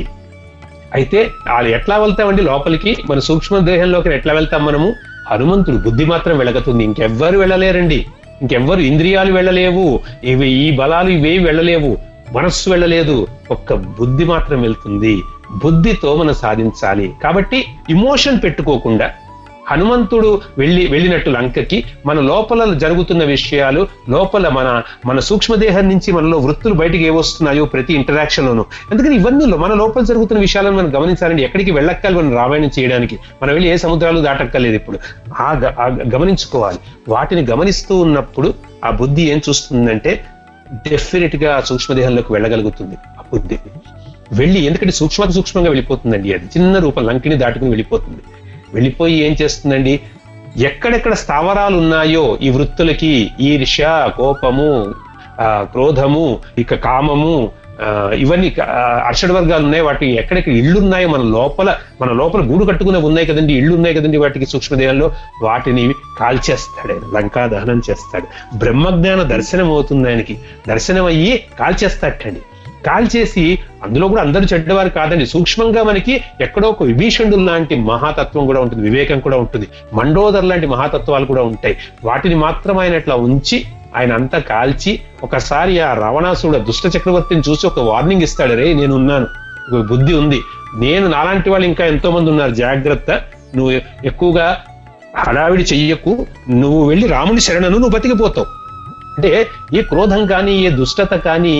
అయితే వాళ్ళు ఎట్లా వెళ్తామండి లోపలికి? మన సూక్ష్మ దేహంలోకి ఎట్లా వెళ్తాం మనము? హనుమంతుడు బుద్ధి మాత్రం వెళ్ళగతుంది, ఇంకెవ్వరు వెళ్ళలేరండి. ఇంకెవ్వరు ఇంద్రియాలు వెళ్ళలేవు, ఇవి ఈ బలాలు ఇవేవి వెళ్ళలేవు, మనస్సు వెళ్ళలేదు, ఒక్క బుద్ధి మాత్రం వెళ్తుంది. బుద్ధితో మనం సాధించాలి. కాబట్టి ఇమోషన్ పెట్టుకోకుండా హనుమంతుడు వెళ్ళి వెళ్ళినట్టు లంకకి మన లోపల జరుగుతున్న విషయాలు, లోపల మన మన సూక్ష్మదేహం నుంచి మనలో వృత్తులు బయటికి ఏవస్తున్నాయో ప్రతి ఇంటరాక్షన్ లోను. అందుకని ఇవన్నీ మన లోపల జరుగుతున్న విషయాలను మనం గమనించాలండి. ఎక్కడికి వెళ్ళక్కర్లేదు మనం రామాయణం చేయడానికి, మనం వెళ్ళి ఏ సముద్రాలు దాటక్కర్లేదు. ఇప్పుడు ఆ గమనించుకోవాలి. వాటిని గమనిస్తూ ఉన్నప్పుడు ఆ బుద్ధి ఏం చూస్తుందంటే డెఫినెట్ గా సూక్ష్మదేహంలోకి వెళ్ళగలుగుతుంది. ఆ బుద్ధి వెళ్ళి, ఎందుకంటే సూక్ష్మ సూక్ష్మంగా వెళ్ళిపోతుందండి. అది చిన్న రూపం లంకిని దాటుకుని వెళ్ళిపోతుంది. వెళ్ళిపోయి ఏం చేస్తుందండి? ఎక్కడెక్కడ స్థావరాలు ఉన్నాయో ఈ వృత్తులకి, ఈర్ష్య, కోపము, ఆ క్రోధము, ఇక కామము, ఆ ఇవన్నీ అర్షడ్ వర్గాలు ఉన్నాయి. వాటికి ఎక్కడెక్కడ ఇళ్ళు ఉన్నాయో మన లోపల, మన లోపల గూడు కట్టుకునే ఉన్నాయి కదండి, ఇళ్ళు ఉన్నాయి కదండి వాటికి సూక్ష్మదేహంలో, వాటిని కాల్చేస్తాడు ఆయన, లంకా దహనం చేస్తాడు. బ్రహ్మజ్ఞాన దర్శనం అవుతుంది ఆయనకి. దర్శనం అయ్యి కాల్చేస్తాటండి. కాల్చేసి, అందులో కూడా అందరూ చెడ్డవారు కాదండి, సూక్ష్మంగా మనకి ఎక్కడో ఒక విభీషణుడు లాంటి మహాతత్వం కూడా ఉంటుంది, వివేకం కూడా ఉంటుంది, మండోదర్ లాంటి మహాతత్వాలు కూడా ఉంటాయి. వాటిని మాత్రం ఆయన అట్లా ఉంచి ఆయన అంతా కాల్చి, ఒకసారి ఆ రావణాసుడు దుష్ట చక్రవర్తిని చూసి ఒక వార్నింగ్ ఇస్తాడు, రే నేను ఉన్నాను, బుద్ధి ఉంది, నేను నాలాంటి వాళ్ళు ఇంకా ఎంతో మంది ఉన్నారు, జాగ్రత్త, నువ్వు ఎక్కువగా హడావిడి చెయ్యకు, నువ్వు వెళ్ళి రాముని శరణను, నువ్వు బతికిపోతావు. అంటే ఏ క్రోధం కానీ, ఏ దుష్టత కానీ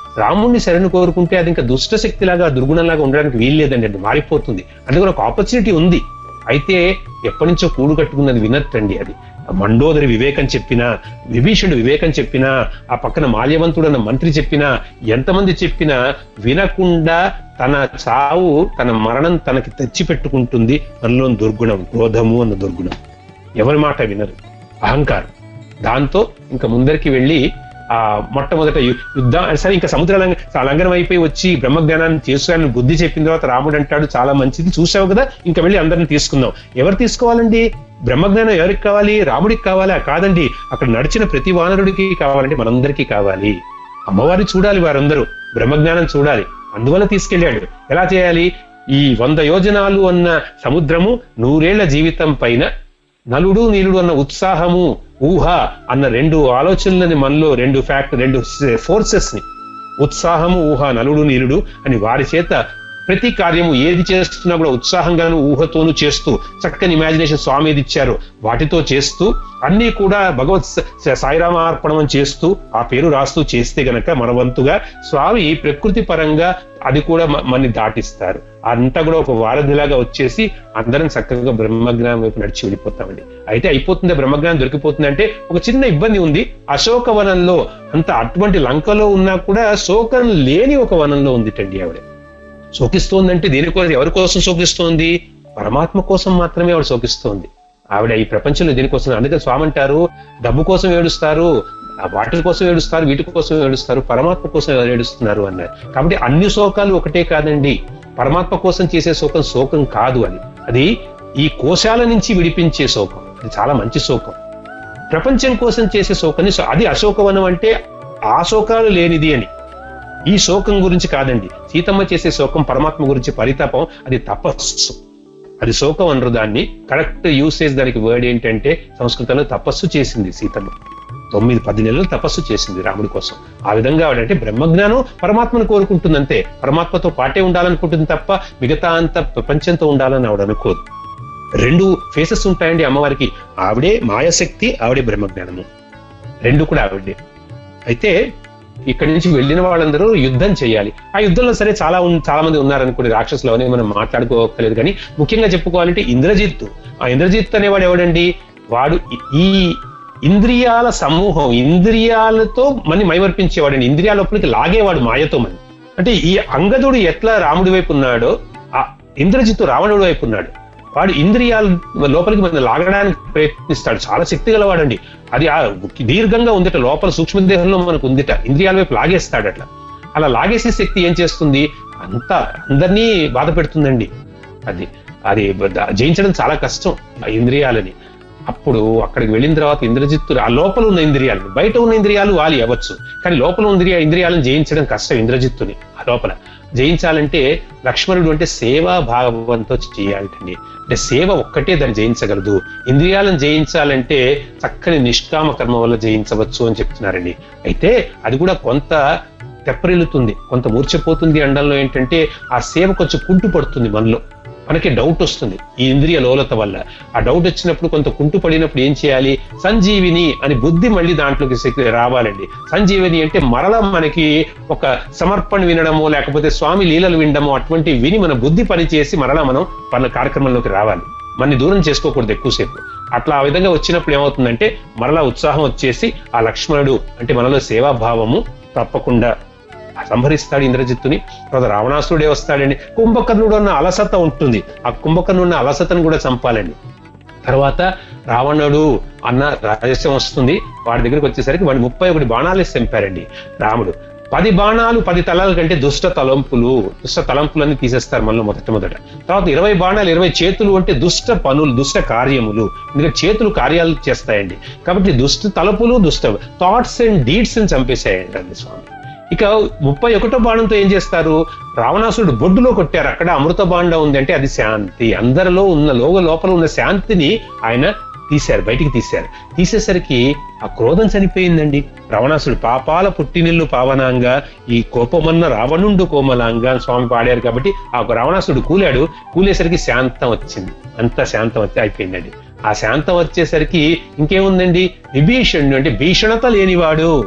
రాముడిని శరణు కోరుకుంటే అది ఇంకా దుష్ట శక్తిలాగా దుర్గుణంలాగా ఉండడానికి వీల్లేదండి, అది మారిపోతుంది. అందుకని ఒక ఆపర్చునిటీ ఉంది. అయితే ఎప్పటి నుంచో కూడు కట్టుకున్నది వినట్టండి. అది మండోదరి వివేకం చెప్పినా, విభీషణుడు వివేకం చెప్పినా, ఆ పక్కన మాల్యవంతుడు అన్న మంత్రి చెప్పినా, ఎంతమంది చెప్పినా వినకుండా తన చావు తన మరణం తనకి తెచ్చి పెట్టుకుంటుంది మనలో దుర్గుణం, క్రోధము అన్న దుర్గుణం. ఎవరి మాట వినరు, అహంకారం. దాంతో ఇంకా ముందరికి వెళ్ళి ఆ మొట్టమొదట యుద్ధం సరే ఇంకా సముద్ర లంఘనం అయిపోయి వచ్చి బ్రహ్మజ్ఞానాన్ని చేసుకుని బుద్ధి చెప్పిన తర్వాత రాముడు అంటాడు, చాలా మంచిది చూసావు కదా, ఇంకా వెళ్ళి అందరిని తీసుకుందాం. ఎవరు తీసుకోవాలండి? బ్రహ్మజ్ఞానం ఎవరికి కావాలి? రాముడికి కావాలా? కాదండి, అక్కడ నడిచిన ప్రతి వానరుడికి కావాలంటే మనందరికీ కావాలి. అమ్మవారిని చూడాలి, వారందరూ బ్రహ్మజ్ఞానం చూడాలి. అందువల్ల తీసుకెళ్ళాడు. ఎలా చేయాలి? ఈ వంద యోజనాలు అన్న సముద్రము, నూరేళ్ల జీవితం పైన నలుడు నీలుడు అన్న ఉత్సాహము, ఊహ అన్న రెండు ఆలోచనలని మనలో రెండు ఫ్యాక్ట్ రెండు ఫోర్సెస్ ని, ఉత్సాహము, ఊహ, నలుడు నీలుడు అని వారి చేత ప్రతి కార్యము ఏది చేస్తున్నా కూడా ఉత్సాహంగాను ఊహతోనూ చేస్తూ, చక్కని ఇమాజినేషన్ స్వామి ఏది ఇచ్చారో వాటితో చేస్తూ, అన్ని కూడా భగవత్ సాయిరామార్పణం చేస్తూ ఆ పేరు రాస్తూ చేస్తే గనక మన వంతుగా స్వామి ప్రకృతి పరంగా అది కూడా మనని దాటిస్తారు. అంతా కూడా ఒక వారధిలాగా వచ్చేసి అందరం చక్కగా బ్రహ్మజ్ఞానం వైపు నడిచి వెళ్ళిపోతామండి. అయితే అయిపోతుందా బ్రహ్మజ్ఞానం దొరికిపోతుంది అంటే ఒక చిన్న ఇబ్బంది ఉంది. అశోకవనంలో అంత అటువంటి లంకలో ఉన్నా కూడా శోకం లేని ఒక వనంలో ఉందిటండి ఆవిడ. శోకిస్తోందంటే దేనికోసం, ఎవరి కోసం శోకిస్తోంది? పరమాత్మ కోసం మాత్రమే ఆవిడ శోకిస్తోంది. ఆవిడ ఈ ప్రపంచంలో దేనికోసం, అందుకే స్వామి అంటారు డబ్బు కోసం ఏడుస్తారు, వాటి కోసం ఏడుస్తారు, వీటి కోసం ఏడుస్తారు, పరమాత్మ కోసం ఎవరు ఏడుస్తున్నారు అన్నారు. కాబట్టి అన్ని శోకాలు ఒకటే కాదండి. పరమాత్మ కోసం చేసే శోకం శోకం కాదు, అని అది ఈ కోశాల నుంచి విడిపించే శోకం. అది చాలా మంచి శోకం. ప్రపంచం కోసం చేసే శోకాన్ని అది అశోకవనం అంటే ఆ శోకాలు లేనిది అని. ఈ శోకం గురించి కాదండి. సీతమ్మ చేసే శోకం పరమాత్మ గురించి పరితాపం, అది తపస్సు. అది శోకం అనరు దాన్ని. కరెక్ట్ యూసేజ్ దానికి వర్డ్ ఏంటంటే సంస్కృతంలో తపస్సు చేసింది సీతమ్మ. తొమ్మిది పది నెలలు తపస్సు చేసింది రాముడి కోసం. ఆ విధంగా ఆవిడంటే బ్రహ్మజ్ఞానం పరమాత్మను కోరుకుంటుంది అంతే. పరమాత్మతో పాటే ఉండాలనుకుంటుంది తప్ప మిగతా అంత ప్రపంచంతో ఉండాలని ఆవిడ అనుకోదు. రెండు ఫేసెస్ ఉంటాయండి అమ్మవారికి. ఆవిడే మాయాశక్తి, ఆవిడే బ్రహ్మజ్ఞానము, రెండు కూడా ఆవిడే. అయితే ఇక్కడి నుంచి వెళ్ళిన వాళ్ళందరూ యుద్ధం చేయాలి. ఆ యుద్ధంలో సరే చాలా చాలా మంది ఉన్నారనుకోండి, రాక్షసులు అని మనం మాట్లాడుకోలేదు. కానీ ముఖ్యంగా చెప్పుకోవాలంటే ఇంద్రజిత్తు. ఆ ఇంద్రజిత్తు అనేవాడు ఎవడండి? వాడు ఈ ఇంద్రియాల సమూహం, ఇంద్రియాలతో మని మైమర్పించేవాడండి. ఇంద్రియాల లోపలికి లాగేవాడు మాయతో మని. అంటే ఈ అంగదుడు ఎట్లా రాముడి వైపు ఉన్నాడో ఆ ఇంద్రజిత్తు రావణుడి వైపు ఉన్నాడు. వాడు ఇంద్రియాల లోపలికి మనం లాగడానికి ప్రయత్నిస్తాడు. చాలా శక్తి గలవాడండి. అది ఆ దీర్ఘంగా ఉందిట, లోపల సూక్ష్మదేహంలో మనకు ఉందిట. ఇంద్రియాల వైపు లాగేస్తాడు. అట్లా అలా లాగేసే శక్తి ఏం చేస్తుంది? అంతా అందరినీ బాధ పెడుతుందండి. అది అది జయించడం చాలా కష్టం ఆ ఇంద్రియాలని. అప్పుడు అక్కడికి వెళ్ళిన తర్వాత ఇంద్రజిత్తు ఆ లోపల ఉన్న ఇంద్రియాలను, బయట ఉన్న ఇంద్రియాలు వాలి అవ్వచ్చు, కానీ లోపల ఇంద్రియ ఇంద్రియాలను జయించడం కష్టం. ఇంద్రజిత్తుని ఆ లోపల జయించాలంటే లక్ష్మణుడు అంటే సేవా భావంతో చేయాలంటండి. అంటే సేవ ఒక్కటే దాన్ని జయించగలదు. ఇంద్రియాలను జయించాలంటే చక్కని నిష్కామ కర్మ వల్ల జయించవచ్చు అని చెప్తున్నారండి. అయితే అది కూడా కొంత తెప్పరిల్లుతుంది, కొంత మూర్చపోతుంది అనడంలో ఏంటంటే ఆ సేవ కొంచెం కుంటు పడుతుంది మనలో. మనకి డౌట్ వస్తుంది ఈ ఇంద్రియ లోలత వల్ల. ఆ డౌట్ వచ్చినప్పుడు కొంత కుంటు పడినప్పుడు ఏం చేయాలి? సంజీవిని అని బుద్ధి మళ్ళీ దాంట్లోకి శక్తి రావాలండి. సంజీవిని అంటే మరలా మనకి ఒక సమర్పణ వినడమో లేకపోతే స్వామి లీలలు వినడమో అటువంటి విని మన బుద్ధి పనిచేసి మరలా మనం మన కార్యక్రమంలోకి రావాలి. మనని దూరం చేసుకోకూడదు ఎక్కువసేపు. అట్లా ఆ విధంగా వచ్చినప్పుడు ఏమవుతుందంటే మరలా ఉత్సాహం వచ్చేసి ఆ లక్ష్మణుడు అంటే మనలో సేవాభావము తప్పకుండా సంహరిస్తాడు ఇంద్రజిత్తుని. తర్వాత రావణాసురుడే వస్తాడండి. కుంభకర్ణుడు అన్న అలసత ఉంటుంది, ఆ కుంభకర్ణుడు ఉన్న అలసతను కూడా చంపాలండి. తర్వాత రావణుడు అన్న రహస్యం వస్తుంది. వాడి దగ్గరికి వచ్చేసరికి వాడి ముప్పై ఒకటి బాణాలు చంపారండి రాముడు. పది బాణాలు పది తలాల కంటే దుష్ట తలంపులు, దుష్ట తలంపులన్నీ తీసేస్తారు మనలో మొదట మొదట. తర్వాత ఇరవై బాణాలు ఇరవై చేతులు అంటే దుష్ట పనులు, దుష్ట కార్యములు. ఎందుకంటే చేతులు కార్యాలు చేస్తాయండి. కాబట్టి దుష్ట తలపులు, దుష్ట థాట్స్ అండ్ డీడ్స్ అని చంపేసాయండి స్వామి. ఇక ముప్పై ఒకటో బాణంతో ఏం చేస్తారు? రావణాసురుడు బొడ్డులో కొట్టారు. అక్కడ అమృత బాండ ఉంది అంటే అది శాంతి. అందరిలో ఉన్న లోగ లోపల ఉన్న శాంతిని ఆయన తీశారు, బయటికి తీశారు. తీసేసరికి ఆ క్రోధం చనిపోయిందండి. రావణాసురుడు పాపాల పుట్టినిల్లు పావనాంగా ఈ కోపమన్న రావణుండు కోమలాంగా స్వామి పాడారు. కాబట్టి ఆ రావణాసురుడు కూలాడు. కూలేసరికి శాంతం వచ్చింది. అంతా శాంతం వచ్చి అయిపోయిందండి. ఆ శాంతం వచ్చేసరికి ఇంకేముందండి? విభీషణుడు అంటే భీషణత లేనివాడు.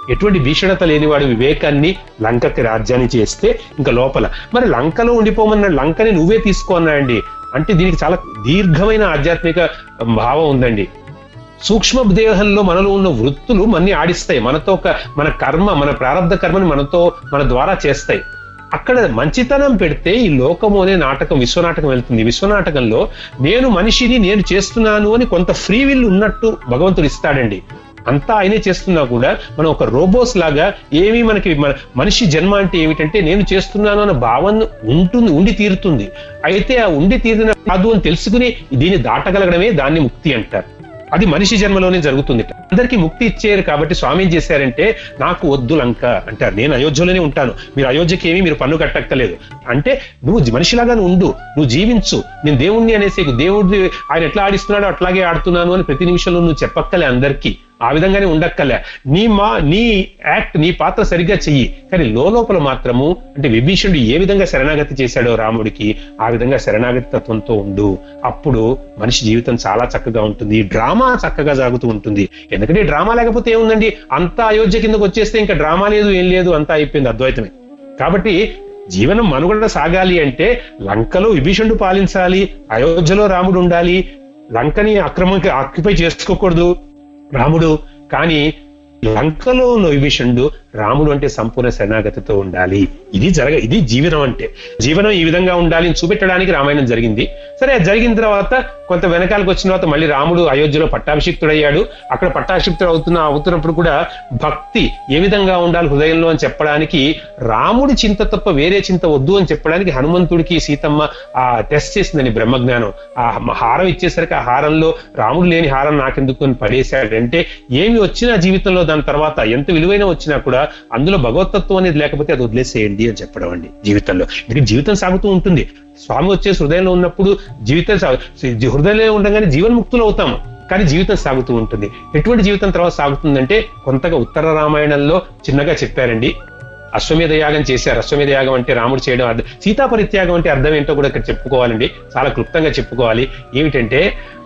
ఎటువంటి భీషణత లేనివాడు వివేకాన్ని లంకకి రాజ్యాన్ని చేస్తే ఇంకా లోపల మరి లంకలో ఉండిపోమన్న లంకని నువ్వే తీసుకోన్నాయండి అంటే దీనికి చాలా దీర్ఘమైన ఆధ్యాత్మిక భావం ఉందండి. సూక్ష్మ దేహంలో మనలో ఉన్న వృత్తులు మన్ని ఆడిస్తాయి, మనతో ఒక మన కర్మ మన ప్రారంధ కర్మని మనతో మన ద్వారా చేస్తాయి. అక్కడ మంచితనం పెడితే ఈ లోకము అనే నాటకం విశ్వనాటకం వెళ్తుంది. విశ్వనాటకంలో నేను మనిషిని నేను చేస్తున్నాను అని కొంత ఫ్రీ విల్ ఉన్నట్టు భగవంతుడు ఇస్తాడండి. అంతా ఆయనే చేస్తున్నా కూడా మనం ఒక రోబోస్ లాగా ఏమీ మనకి మన మనిషి జన్మ అంటే ఏమిటంటే నేను చేస్తున్నాను అన్న భావన ఉంటుంది, ఉండి తీరుతుంది. అయితే ఆ ఉండి తీరిన కాదు అని తెలుసుకుని దీన్ని దాటగలగడమే దాన్ని ముక్తి అంటారు. అది మనిషి జన్మలోనే జరుగుతుంది. అందరికీ ముక్తి ఇచ్చారు కాబట్టి స్వామి ఏం చేశారంటే నాకు వద్దు లంక అంటారు, నేను అయోధ్యలోనే ఉంటాను, మీరు అయోధ్యకి ఏమీ మీరు పన్ను కట్టక్కలేదు అంటే నువ్వు మనిషిలాగా ఉండు, నువ్వు జీవించు, నేను దేవుణ్ణి అనేసి దేవుడి ఆయన ఎట్లా ఆడిస్తున్నాడో అట్లాగే ఆడుతున్నాను అని ప్రతి నిమిషంలో నువ్వు చెప్పక్కలే, అందరికీ ఆ విధంగానే ఉండక్కలే. నీ మా నీ యాక్ట్ నీ పాత్ర సరిగ్గా చెయ్యి. కానీ లోపల మాత్రము అంటే విభీషణుడు ఏ విధంగా శరణాగతి చేశాడో రాముడికి ఆ విధంగా శరణాగతి తత్వంతో ఉండు. అప్పుడు మనిషి జీవితం చాలా చక్కగా ఉంటుంది, డ్రామా చక్కగా సాగుతూ ఉంటుంది. ఎందుకంటే డ్రామా లేకపోతే ఏముందండి, అంతా అయోధ్య కిందకు వచ్చేస్తే ఇంకా డ్రామా లేదు ఏం లేదు, అంతా అయిపోయింది, అద్వైతమే. కాబట్టి జీవనం మనుగడ సాగాలి అంటే లంకలో విభీషణుడు పాలించాలి, అయోధ్యలో రాముడు ఉండాలి. లంకని అక్రమంగా ఆక్యుపై చేసుకోకూడదు రాముడు, కానీ లంకలో ఉన్న విభీషణుడు రాముడు అంటే సంపూర్ణ శరణాగతితో ఉండాలి. ఇది జరగ ఇది జీవనం అంటే. జీవనం ఈ విధంగా ఉండాలి అని చూపెట్టడానికి రామాయణం జరిగింది. సరే జరిగిన తర్వాత కొంత వెనకాలకు వచ్చిన తర్వాత మళ్ళీ రాముడు అయోధ్యలో పట్టాభిషిక్తుడయ్యాడు. అక్కడ పట్టాభిషిక్తుడు అవుతున్న అవుతున్నప్పుడు కూడా భక్తి ఏ విధంగా ఉండాలి హృదయంలో అని చెప్పడానికి రాముడి చింత తప్ప వేరే చింత వద్దు అని చెప్పడానికి హనుమంతుడికి సీతమ్మ ఆ టెస్ట్ చేసిందని బ్రహ్మజ్ఞానం. ఆ హారం ఇచ్చేసరికి ఆ హారంలో రాముడు లేని హారం నాకెందుకు అని పడేశాడంటే ఏమి వచ్చినా జీవితంలో దాని తర్వాత ఎంత విలువైన వచ్చినా కూడా అందులో భగవతత్వం అనేది లేకపోతే అది వదిలేసేయండి అని చెప్పడం అండి జీవితంలో. ఎందుకంటే జీవితం సాగుతూ ఉంటుంది. స్వామి వచ్చేసి హృదయంలో ఉన్నప్పుడు జీవితం హృదయంలో ఉండగానే జీవన్ముక్తులు అవుతాము, కానీ జీవితం సాగుతూ ఉంటుంది. ఎటువంటి జీవితం తర్వాత సాగుతుందంటే కొంతగా ఉత్తర రామాయణంలో చిన్నగా చెప్పారండి. అశ్వమేధ యాగం చేశారు. అశ్వమేధ యాగం అంటే రాముడు చేయడం అర్థం, సీతా పరిత్యాగం అంటే అర్థం ఏంటో కూడా ఇక్కడ చెప్పుకోవాలండి, చాలా క్లుప్తంగా చెప్పుకోవాలి. ఏమిటంటే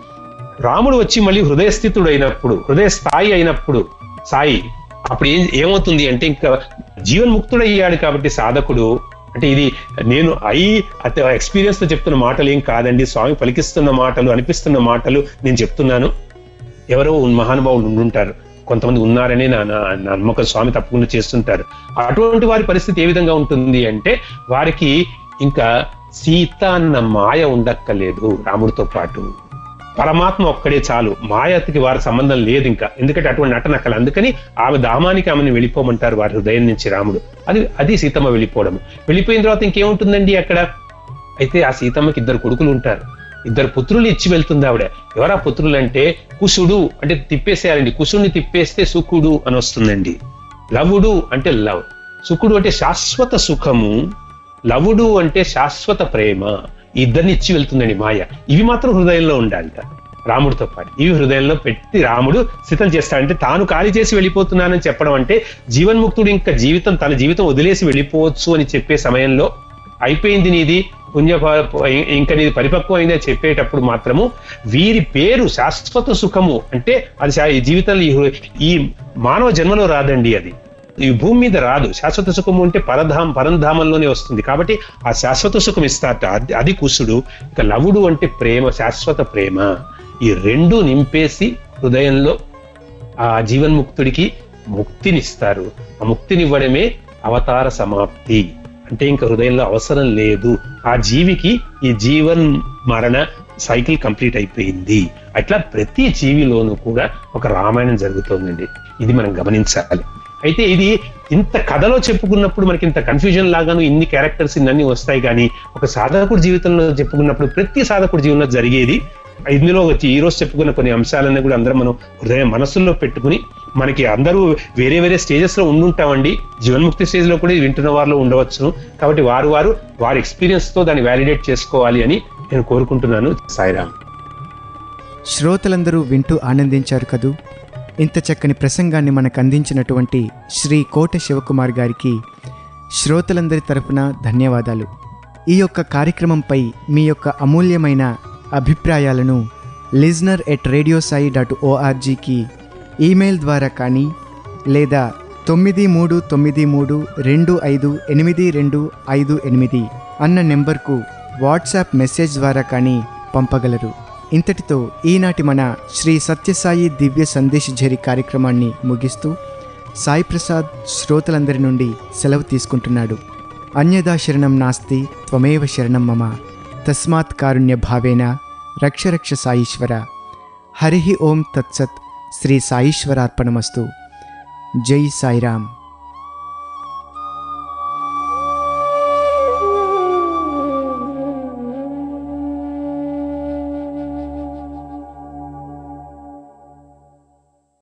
రాముడు వచ్చి మళ్ళీ హృదయస్థితుడు అయినప్పుడు, హృదయ స్థాయి అయినప్పుడు సాయి అప్పుడు ఏం ఏమవుతుంది అంటే ఇంకా జీవన్ముక్తుడయ్యాడు. కాబట్టి సాధకుడు అంటే ఇది నేను అయి ఎక్స్పీరియన్స్ తో చెప్తున్న మాటలు ఏం కాదండి, స్వామి పలికిస్తున్న మాటలు అనిపిస్తున్న మాటలు నేను చెప్తున్నాను. ఎవరో మహానుభావులు ఉండుంటారు, కొంతమంది ఉన్నారని నా నమ్మకం, స్వామి తప్పకుండా చేస్తుంటారు. అటువంటి వారి పరిస్థితి ఏ విధంగా ఉంటుంది అంటే వారికి ఇంకా సీత అన్న మాయ ఉండక్కలేదు, రాముడితో పాటు పరమాత్మ ఒక్కడే చాలు, మాయకి వారి సంబంధం లేదు ఇంకా. ఎందుకంటే అటువంటి నటన కల, అందుకని ఆమె ధామానికి ఆమెను వెళ్ళిపోమంటారు వారి హృదయం నుంచి రాముడు. అది అది సీతమ్మ వెళ్ళిపోవడం. వెళ్ళిపోయిన తర్వాత ఇంకేముంటుందండి అక్కడ? అయితే ఆ సీతమ్మకి ఇద్దరు కొడుకులు ఉంటారు, ఇద్దరు పుత్రులు ఇచ్చి వెళ్తుంది ఆవిడ. ఎవరా పుత్రులు అంటే కుశుడు అంటే తిప్పేసేయాలండి, కుశుడిని తిప్పేస్తే సుకుడు అని వస్తుందండి. లవుడు అంటే లవ్, సుకుడు అంటే శాశ్వత సుఖము, లవుడు అంటే శాశ్వత ప్రేమ. ఇద్దరిని ఇచ్చి వెళ్తుందండి మాయ. ఇవి మాత్రం హృదయంలో ఉండాలంట రాముడితో పాటు. ఇవి హృదయంలో పెట్టి రాముడు సిద్ధం చేస్తాడంటే తాను ఖాళీ చేసి వెళ్ళిపోతున్నానని చెప్పడం అంటే జీవన్ముక్తుడు ఇంకా జీవితం తన జీవితం వదిలేసి వెళ్ళిపోవచ్చు అని చెప్పే సమయంలో అయిపోయింది నీది పుణ్య ఇంకా నీది పరిపక్వం అయింది అని చెప్పేటప్పుడు మాత్రము వీరి పేరు శాశ్వత సుఖము అంటే అది జీవితంలో ఈ మానవ జన్మలో రాదండి, అది ఈ భూమి మీద రాదు. శాశ్వత సుఖము అంటే పరధాం పరంధామంలోనే వస్తుంది. కాబట్టి ఆ శాశ్వత సుఖం ఇస్తారట, అది కుశుడు. ఇక లవుడు అంటే ప్రేమ, శాశ్వత ప్రేమ. ఈ రెండు నింపేసి హృదయంలో ఆ జీవన్ముక్తుడికి ముక్తినిస్తారు. ఆ ముక్తినివ్వడమే అవతార సమాప్తి. అంటే ఇంకా హృదయంలో అవసరం లేదు, ఆ జీవికి ఈ జీవన్ మరణ సైకిల్ కంప్లీట్ అయిపోయింది. అట్లా ప్రతి జీవిలోనూ కూడా ఒక రామాయణం జరుగుతోందండి. ఇది మనం గమనించాలి. అయితే ఇది ఇంత కథలో చెప్పుకున్నప్పుడు మనకి ఇంత కన్ఫ్యూజన్ లాగాను ఇన్ని క్యారెక్టర్స్ ఇన్ని వస్తాయి. కానీ ఒక సాధకుడి జీవితంలో చెప్పుకున్నప్పుడు ప్రతి సాధకుడి జీవితంలో జరిగేది ఇందులో వచ్చి ఈ రోజు చెప్పుకున్న కొన్ని అంశాలన్నీ కూడా అందరం మనం హృదయ మనసుల్లో పెట్టుకుని, మనకి అందరూ వేరే వేరే స్టేజెస్ లో ఉండుంటామండి. జీవన్ముక్తి స్టేజ్ లో కూడా వింటున్న వారిలో ఉండవచ్చు. కాబట్టి వారు వారు వారి ఎక్స్పీరియన్స్ తో దాన్ని వ్యాలిడేట్ చేసుకోవాలి అని నేను కోరుకుంటున్నాను. సాయిరామ్. శ్రోతలందరూ వింటూ ఆనందించారు కదూ. ఇంత చక్కని ప్రసంగాన్ని మనకు అందించినటువంటి శ్రీ కోట శివకుమార్ గారికి శ్రోతలందరి తరపున ధన్యవాదాలు. ఈ యొక్క కార్యక్రమంపై మీ యొక్క అమూల్యమైన అభిప్రాయాలను listener at radio Sai dot ఓఆర్జీకి ఈమెయిల్ ద్వారా కానీ లేదా తొమ్మిది మూడు తొమ్మిది మూడు రెండు ఐదు ఎనిమిది రెండు ఐదు ఎనిమిది అన్న నెంబర్కు వాట్సాప్ మెసేజ్ ద్వారా కానీ పంపగలరు. ఇంతటితో ఈనాటి మన శ్రీ సత్యసాయి దివ్య సందేశ్ ఝరి కార్యక్రమాన్ని ముగిస్తూ సాయి ప్రసాద్ శ్రోతలందరి నుండి సెలవు తీసుకుంటున్నాడు. అన్యదా శరణం నాస్తి త్వమేవ శరణం మమ తస్మాత్ కారుణ్య భావేన రక్ష రక్ష సాయీశ్వర. హరి ఓం తత్సత్. శ్రీ సాయీశ్వరార్పణమస్తు. జై సాయిరామ్.